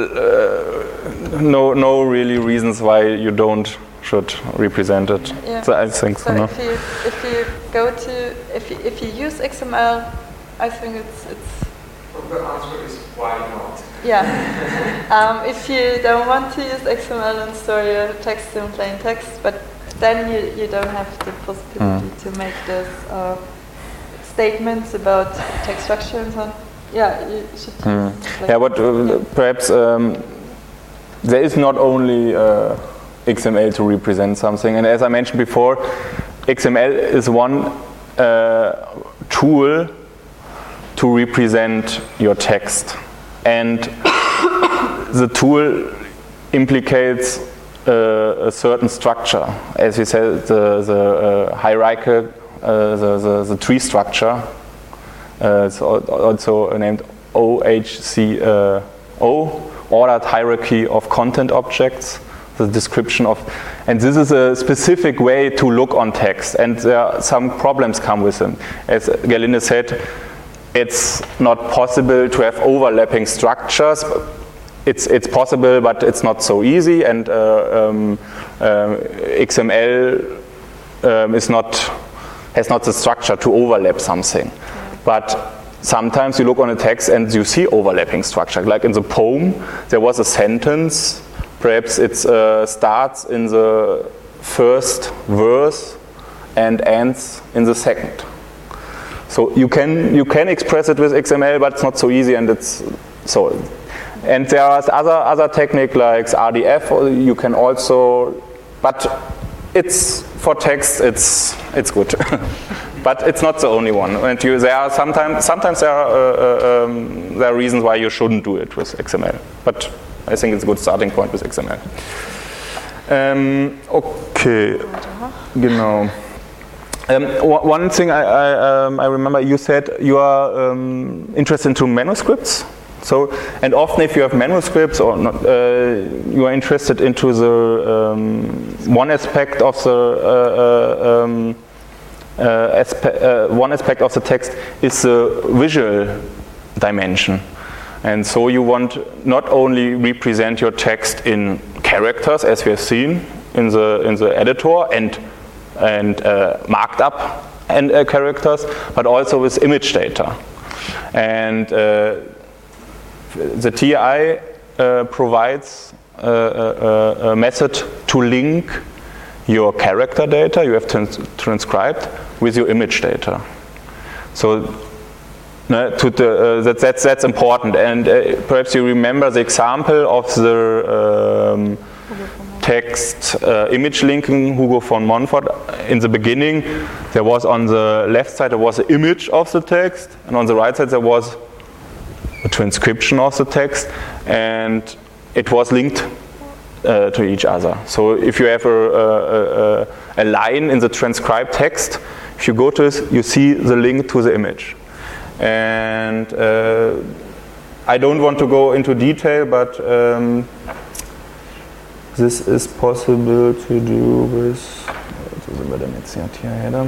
uh, no no really reasons why you don't should represent it. Yeah. So I think so. So No? if you if you go to if you if you use X M L, I think it's it's But the answer is why not? yeah. um, if you don't want to use X M L and store your text in plain text, but then you, you don't have the possibility Mm. to make those uh, statements about text structure and so on. Yeah, you should. Mm. use plain Yeah, but uh, perhaps um, there is not only uh, X M L to represent something, and as I mentioned before, X M L is one uh, tool to represent your text, and the tool implicates uh, a certain structure, as we said, the, the uh, hierarchical, uh, the, the, the tree structure. Uh, it's al- also named O H C O, ordered hierarchy of content objects, the description of, and this is a specific way to look on text, and there are some problems come with them. As Gerlinde said, it's not possible to have overlapping structures. It's it's possible, but it's not so easy, and uh, um, uh, X M L um, is not has not the structure to overlap something. But sometimes you look on a text and you see overlapping structure. Like in the poem, there was a sentence. Perhaps it uh, starts in the first verse and ends in the second. So you can you can express it with X M L, but it's not so easy, and it's so. And there are other other techniques like R D F. You can also, but it's for text. It's it's good, but it's not the only one. And you, there are sometimes sometimes there are uh, um, there are reasons why you shouldn't do it with X M L. But I think it's a good starting point with X M L. Um, okay, genau. Um, one thing I I, um, I remember you said you are um, interested into manuscripts. So, and often if you have manuscripts or not, uh, you are interested into the um, one aspect of the uh, uh, um, uh, aspe- uh, one aspect of the text is the visual dimension, and so you want not only represent your text in characters as we have seen in the in the editor and and uh, marked up and uh, characters, but also with image data, and uh, the T I uh, provides a, a, a method to link your character data you have trans- transcribed with your image data. So no, to the, uh, that, that's, that's important. And uh, perhaps you remember the example of the um, text uh, image linking Hugo von Montfort. In the beginning, there was on the left side there was an image of the text, and on the right side there was a transcription of the text, and it was linked uh, to each other. So if you have a, a, a, a line in the transcribed text, if you go to this, you see the link to the image. And uh, I don't want to go into detail, but um, this is possible to do with, so sind wir denn jetzt hier, T I Header?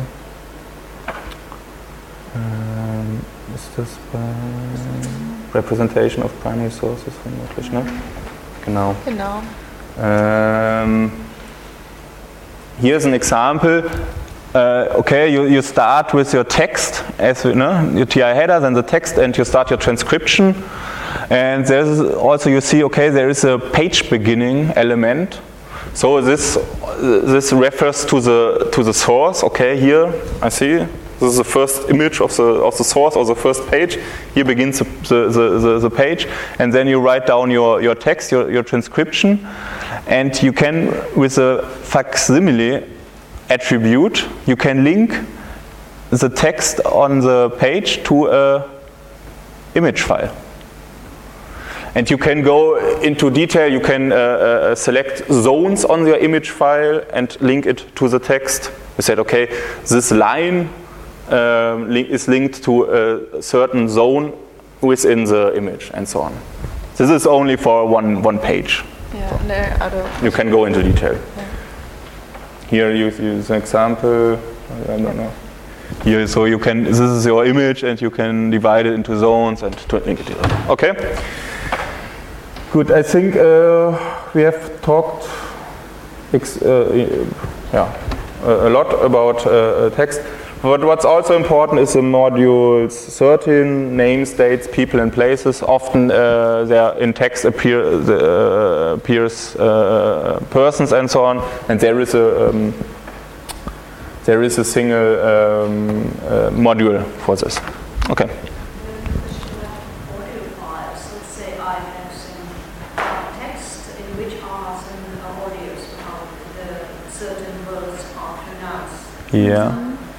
Um, ist das bei Representation of Primary Sources vermutlich, ne? Genau. Genau. Um, here's an example. Uh, okay, you, you start with your text, as you know, your T I header, then the text, and you start your transcription. And there's also you see, okay, there is a page beginning element. So this this refers to the to the source. Okay, here I see. This is the first image of the of the source or the first page. Here begins the, the, the, the page, and then you write down your, your text, your, your transcription, and you can, with a facsimile attribute, you can link the text on the page to a image file. And you can go into detail, you can uh, uh, select zones on your image file and link it to the text. You said, okay, this line Um, link is linked to a certain zone within the image, and so on. This is only for one one page. Yeah, no, I don't. You can go into detail. Yeah. Here you use an example. I don't know. Here, so you can. This is your image, and you can divide it into zones and to link it together. Okay. Good. I think uh, we have talked. Ex- uh, yeah, a lot about uh, text. But what's also important is the modules thirteen, names, dates, people and places. Often uh, there in text appear uh, appears uh, persons and so on, and there is a um, there is a single um, uh, module for this. Okay. Audio files. Let's say I have some text in which are some audios how the certain words are pronounced. Yeah.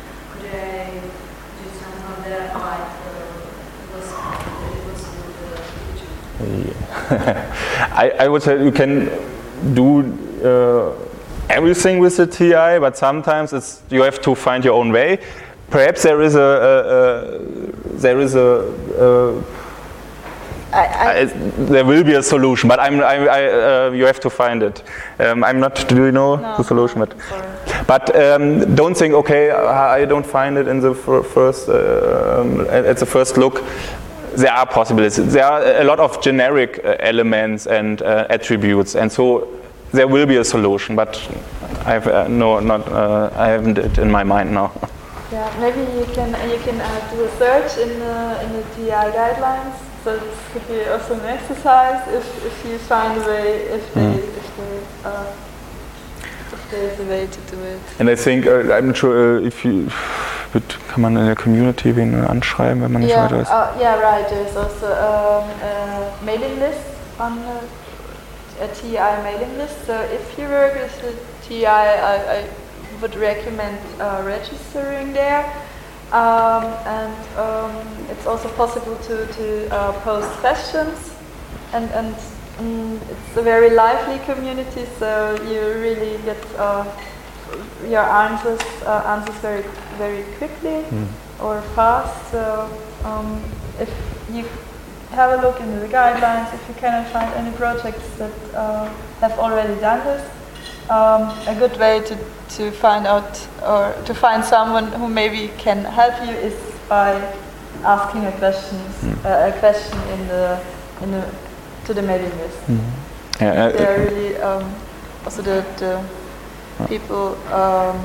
I, I would say you can do uh, everything with the T I, but sometimes it's you have to find your own way. Perhaps there is a, a, a there is a, a I, I, I, there will be a solution, but I'm, I, I, uh, you have to find it. Um, I'm not. Do you know no, the solution? But, sorry. but um, don't think. Okay, I don't find it in the first uh, um, at the first look. There are possibilities. There are a lot of generic uh, elements and uh, attributes, and so there will be a solution. But I have uh, no, not. Uh, I haven't it in my mind now. Yeah, maybe you can you can uh, do a search in the in the T I guidelines. So this could be also an exercise if, if you find a way, if they mm. if they uh, if there's a way to do it. And I think uh, I'm not sure uh, if you, but kann man in der Community wen anschreiben, wenn man nicht yeah, weiter ist? Uh, yeah, right. There's also um, a mailing list on a, a T I mailing list. So if you work with the T I, I, I would recommend uh, registering there. Um, and um, it's also possible to, to uh, post questions, and, and um, it's a very lively community, so you really get uh, your answers uh, answers very very quickly mm. or fast. So um, if you have a look into the guidelines, if you cannot find any projects that uh, have already done this, um, a good way to to find out or to find someone who maybe can help you is by asking a question, mm. uh, a question in the in the to the mailing list. Mm. Yeah, they're uh, really um, also the, the uh, people um,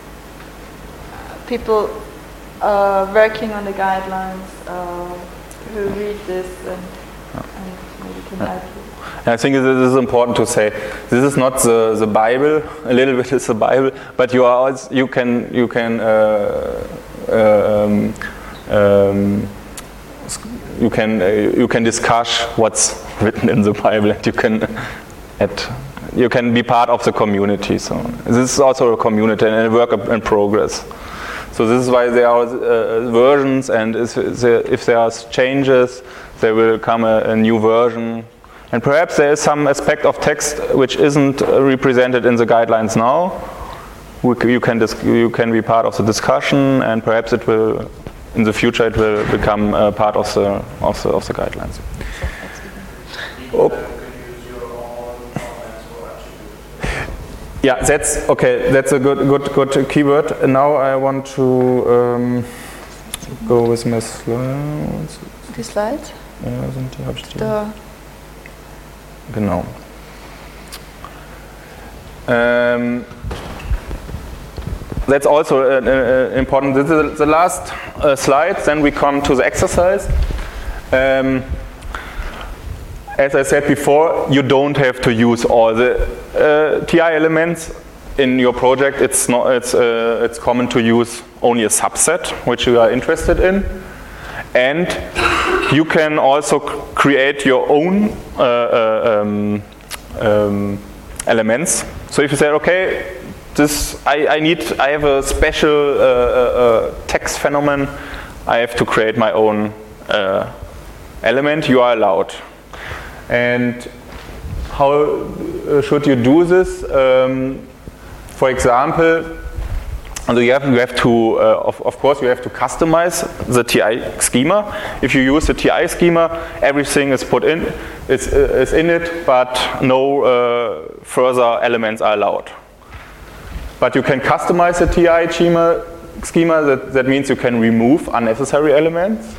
people uh, working on the guidelines uh, who read this and, and maybe can help you. I think it is important to say this is not the, the Bible. A little bit is the Bible, but you are also, you can you can uh, um, um, you can uh, you can discuss what's written in the Bible, and you can add, you can be part of the community. So this is also a community and a work in progress. So this is why there are uh, versions, and if there, if there are changes, there will come a, a new version. And perhaps there is some aspect of text which isn't represented in the guidelines now. You can you can be part of the discussion, and perhaps it will, in the future, it will become a part of the of the of the guidelines. Oh. Yeah, that's okay. That's a good good good keyword. And now I want to um, go with my slides. Die Slides? Ja, sind die, hab ich die. Da. Genau. Um, that's also uh, uh, important. This is the last uh, slide. Then we come to the exercise. Um, as I said before, you don't have to use all the uh, T I elements in your project. It's not. It's uh, it's common to use only a subset which you are interested in, and you can also create your own uh, uh, um, um, elements. So if you say, okay, this I, I need, I have a special uh, uh, text phenomenon, I have to create my own uh, element, you are allowed. And how should you do this? Um, for example, and you have, you have to, uh, of, of course, you have to customize the T I schema. If you use the T I schema, everything is put in, it's, uh, is in it, but no uh, further elements are allowed. But you can customize the T I schema. schema that, that means you can remove unnecessary elements,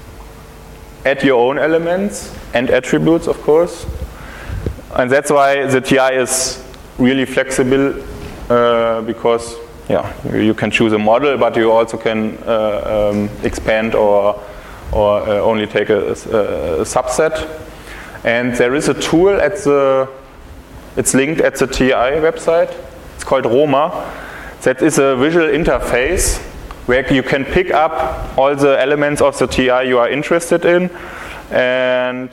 add your own elements and attributes, of course. And that's why the T I is really flexible, uh, because yeah, you can choose a model, but you also can uh, um, expand or or uh, only take a, a, a subset. And there is a tool at the, it's linked at the T I website. It's called Roma. That is a visual interface where you can pick up all the elements of the T I you are interested in. And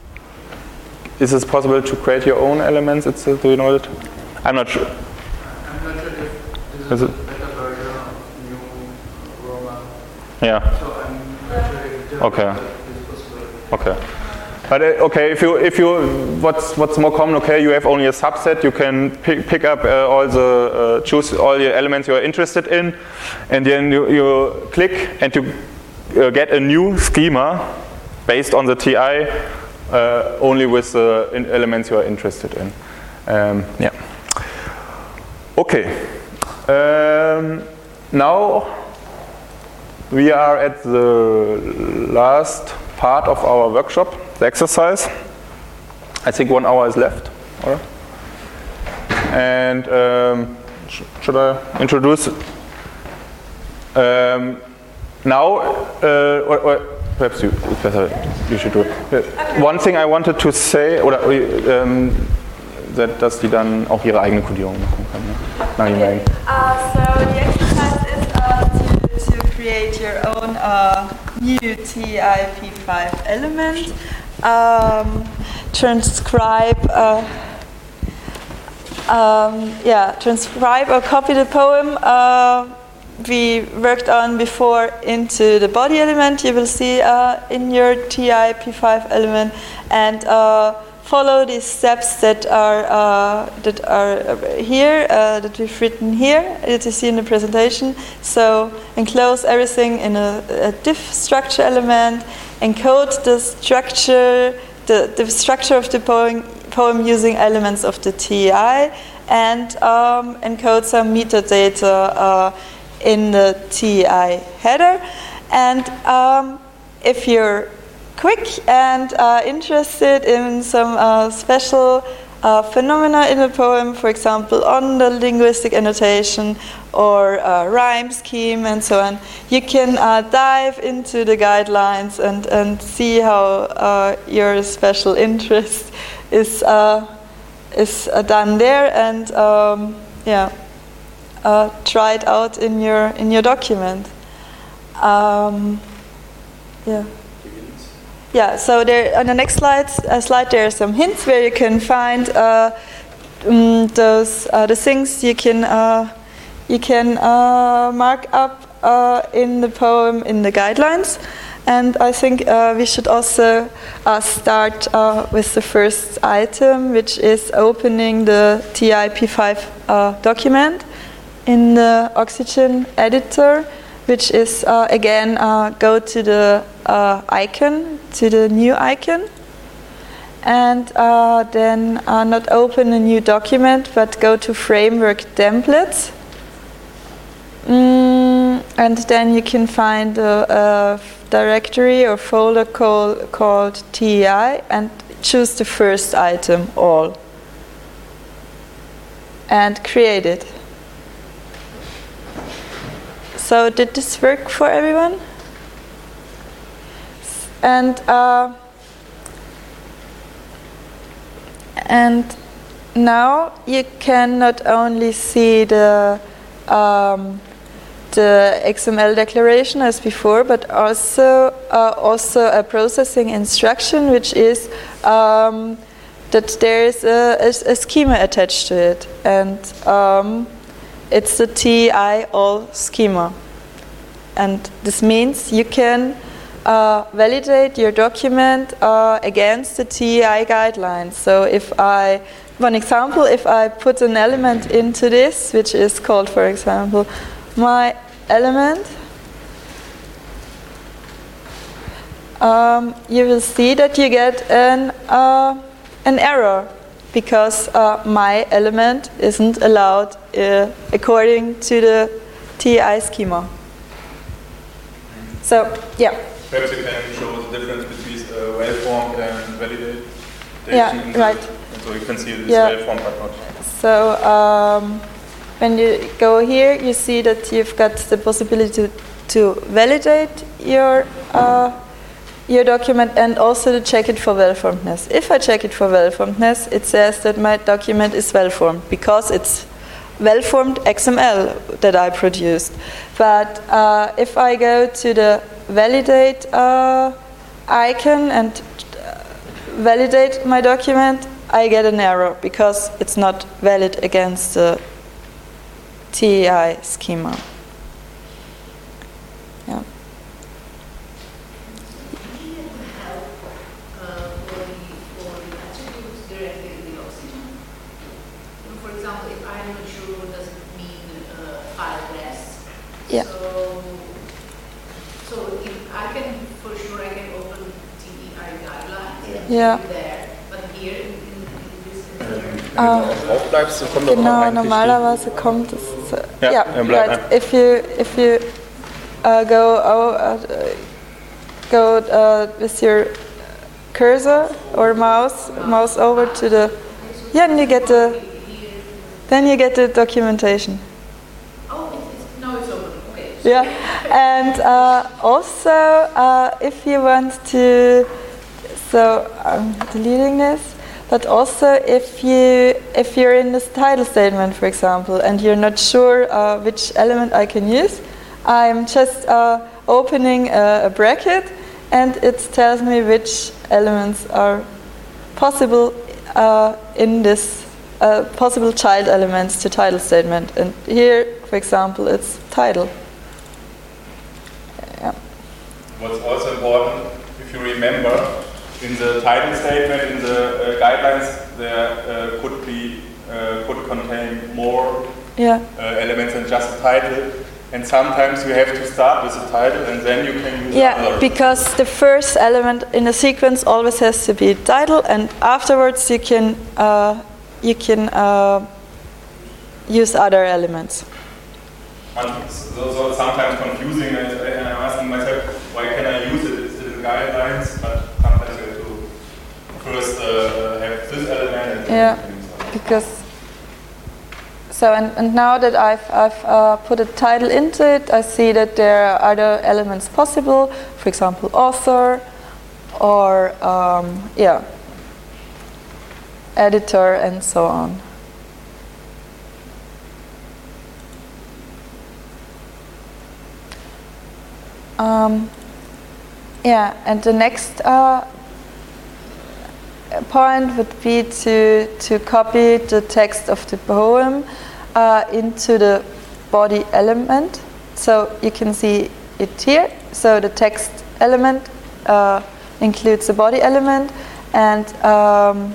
is it possible to create your own elements? It's a, do you know it? I'm not sure. I'm not sure if Is this is it? a better version of new Roma. Yeah. So I'm not sure if the Okay. is possible. Okay. But uh, okay, if you if you what's what's more common? Okay, you have only a subset. You can pick pick up uh, all the uh, choose all the elements you are interested in, and then you, you click and you uh, get a new schema based on the T I uh, only with the in elements you are interested in. Um, yeah. Okay. Um, now we are at the last part of our workshop, the exercise. I think one hour is left. All right. And um, sh should I introduce? Um, now, uh, or, or perhaps you, it's better you should do it. Uh, okay. One thing I wanted to say, oder um, that, dass die dann auch ihre eigene Kodierung machen können. Ne? Nach okay. uh, so the exercise is uh, to, to create your own uh, new T I P five element. Um, transcribe. Uh, um, yeah, transcribe or copy the poem uh, we worked on before into the body element you will see uh, in your T I P five element, and uh, follow these steps that are uh, that are here, uh, that we've written here, that you see in the presentation. So enclose everything in a, a diff structure element, encode the structure, the, the structure of the poem, poem using elements of the T I, and um, encode some metadata uh, in the T I header. And um, if you're quick and uh, interested in some uh, special uh, phenomena in the poem, for example, on the linguistic annotation or uh, rhyme scheme and so on, you can uh, dive into the guidelines and, and see how uh, your special interest is uh, is uh, done there, and um, yeah, uh, try it out in your in your document. Um, yeah. Yeah, so there on the next slide, uh, slide there are some hints where you can find uh, um, those uh, the things you can uh, you can uh, mark up uh, in the poem in the guidelines, and I think uh, we should also uh, start uh, with the first item, which is opening the T I P five uh, document in the Oxygen editor, which is uh, again uh, go to the uh, icon, to the new icon, and uh, then uh, not open a new document, but go to framework templates, mm, and then you can find a, a directory or folder call, called T I, and choose the first item, all, and create it. So did this work for everyone? And uh, and now you can not only see the um, the X M L declaration as before, but also uh, also a processing instruction, which is um, that there is a, a, a schema attached to it, and um, it's the T I all schema. And this means you can uh, validate your document uh, against the T I guidelines. So if I, one example, if I put an element into this, which is called, for example, my element, um, you will see that you get an, uh, an error, because uh, my element isn't allowed uh, according to the T I schema. So, yeah. Perhaps you can show the difference between uh, well-formed and validation. Yeah, right. And so you can see this yeah. well-formed but not. So, um, when you go here, you see that you've got the possibility to, to validate your uh, your document, and also to check it for well-formedness. If I check it for well-formedness, it says that my document is well-formed, because it's well-formed X M L that I produced. But uh, if I go to the validate uh, icon and uh, validate my document, I get an error, because it's not valid against the T I schema. Yeah. Yeah. So, so if I can, for sure, I can open T E I guidelines, yeah. Ja. there. But here in, in, in this in Ah, Drauf bleibst, dann kommt doch genau, eigentlich normalerweise kommt es. So, Ja, yeah, er bleibt right. einfach. If you if you uh, go oh, uh, go uh, with your cursor or mouse mouse over to the yeah, and you get the then you get the documentation. Oh, it's, it's, now it's open. Okay. Yeah, and uh, also uh, if you want to, so I'm deleting this. But also, if you if you're in this title statement, for example, and you're not sure uh, which element I can use, I'm just uh, opening a, a bracket, and it tells me which elements are possible uh, in this uh, possible child elements to title statement. And here, for example, it's title. Yeah. What's also important, if you remember, in the title statement, in the uh, guidelines, there uh, could be uh, could contain more Yeah. uh, elements than just a title, and sometimes you have to start with a title and then you can use Yeah, other. because the first element in a sequence always has to be title, and afterwards you can uh, you can uh, use other elements. And so, so it's sometimes confusing, and and I'm asking myself, why can I use it? It's in the guidelines, but sometimes you have to first uh, have this element and then Yeah, you can use other. because so and, and now that I've I've uh, put a title into it, I see that there are other elements possible. For example, author, or um, yeah, editor, and so on. Um, yeah, and the next uh, point would be to to copy the text of the poem uh, into the body element. So you can see it here. So the text element uh, includes the body element, and um,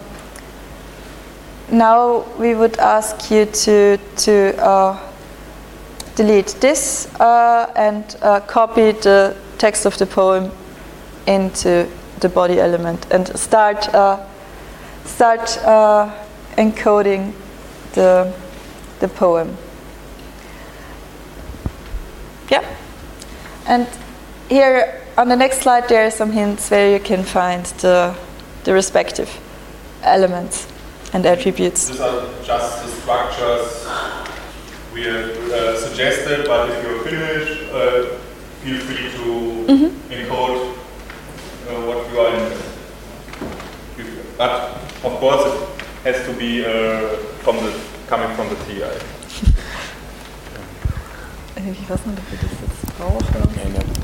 now we would ask you to to uh, delete this uh, and uh, copy the text of the poem into the body element and start uh, start uh, encoding the the poem. Yeah, and here on the next slide there are some hints where you can find the the respective elements and attributes. These are just the structures we have uh, suggested, but if you're finished, uh, feel free to Mm-hmm. encode uh, what you are in. But of course, it has to be uh, from the coming from the T I. Ich weiß nicht, ob wir das jetzt brauchen.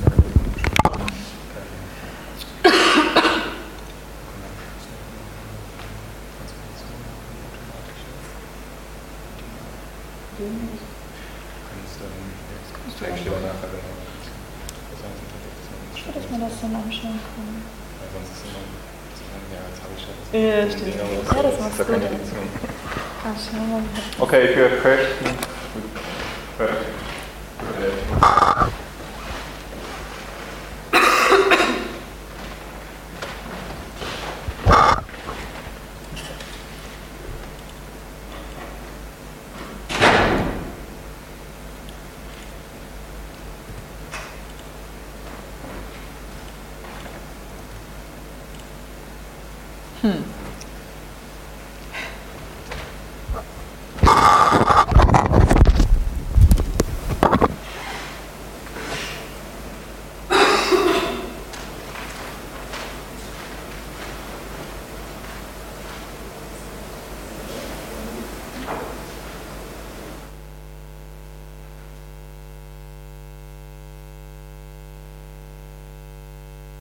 Dass man das dann anschauen kann. Ja, stimmt. Ja, das macht's gut. Ah, schauen wir mal. Okay, if you have questions, perfect. Hmm.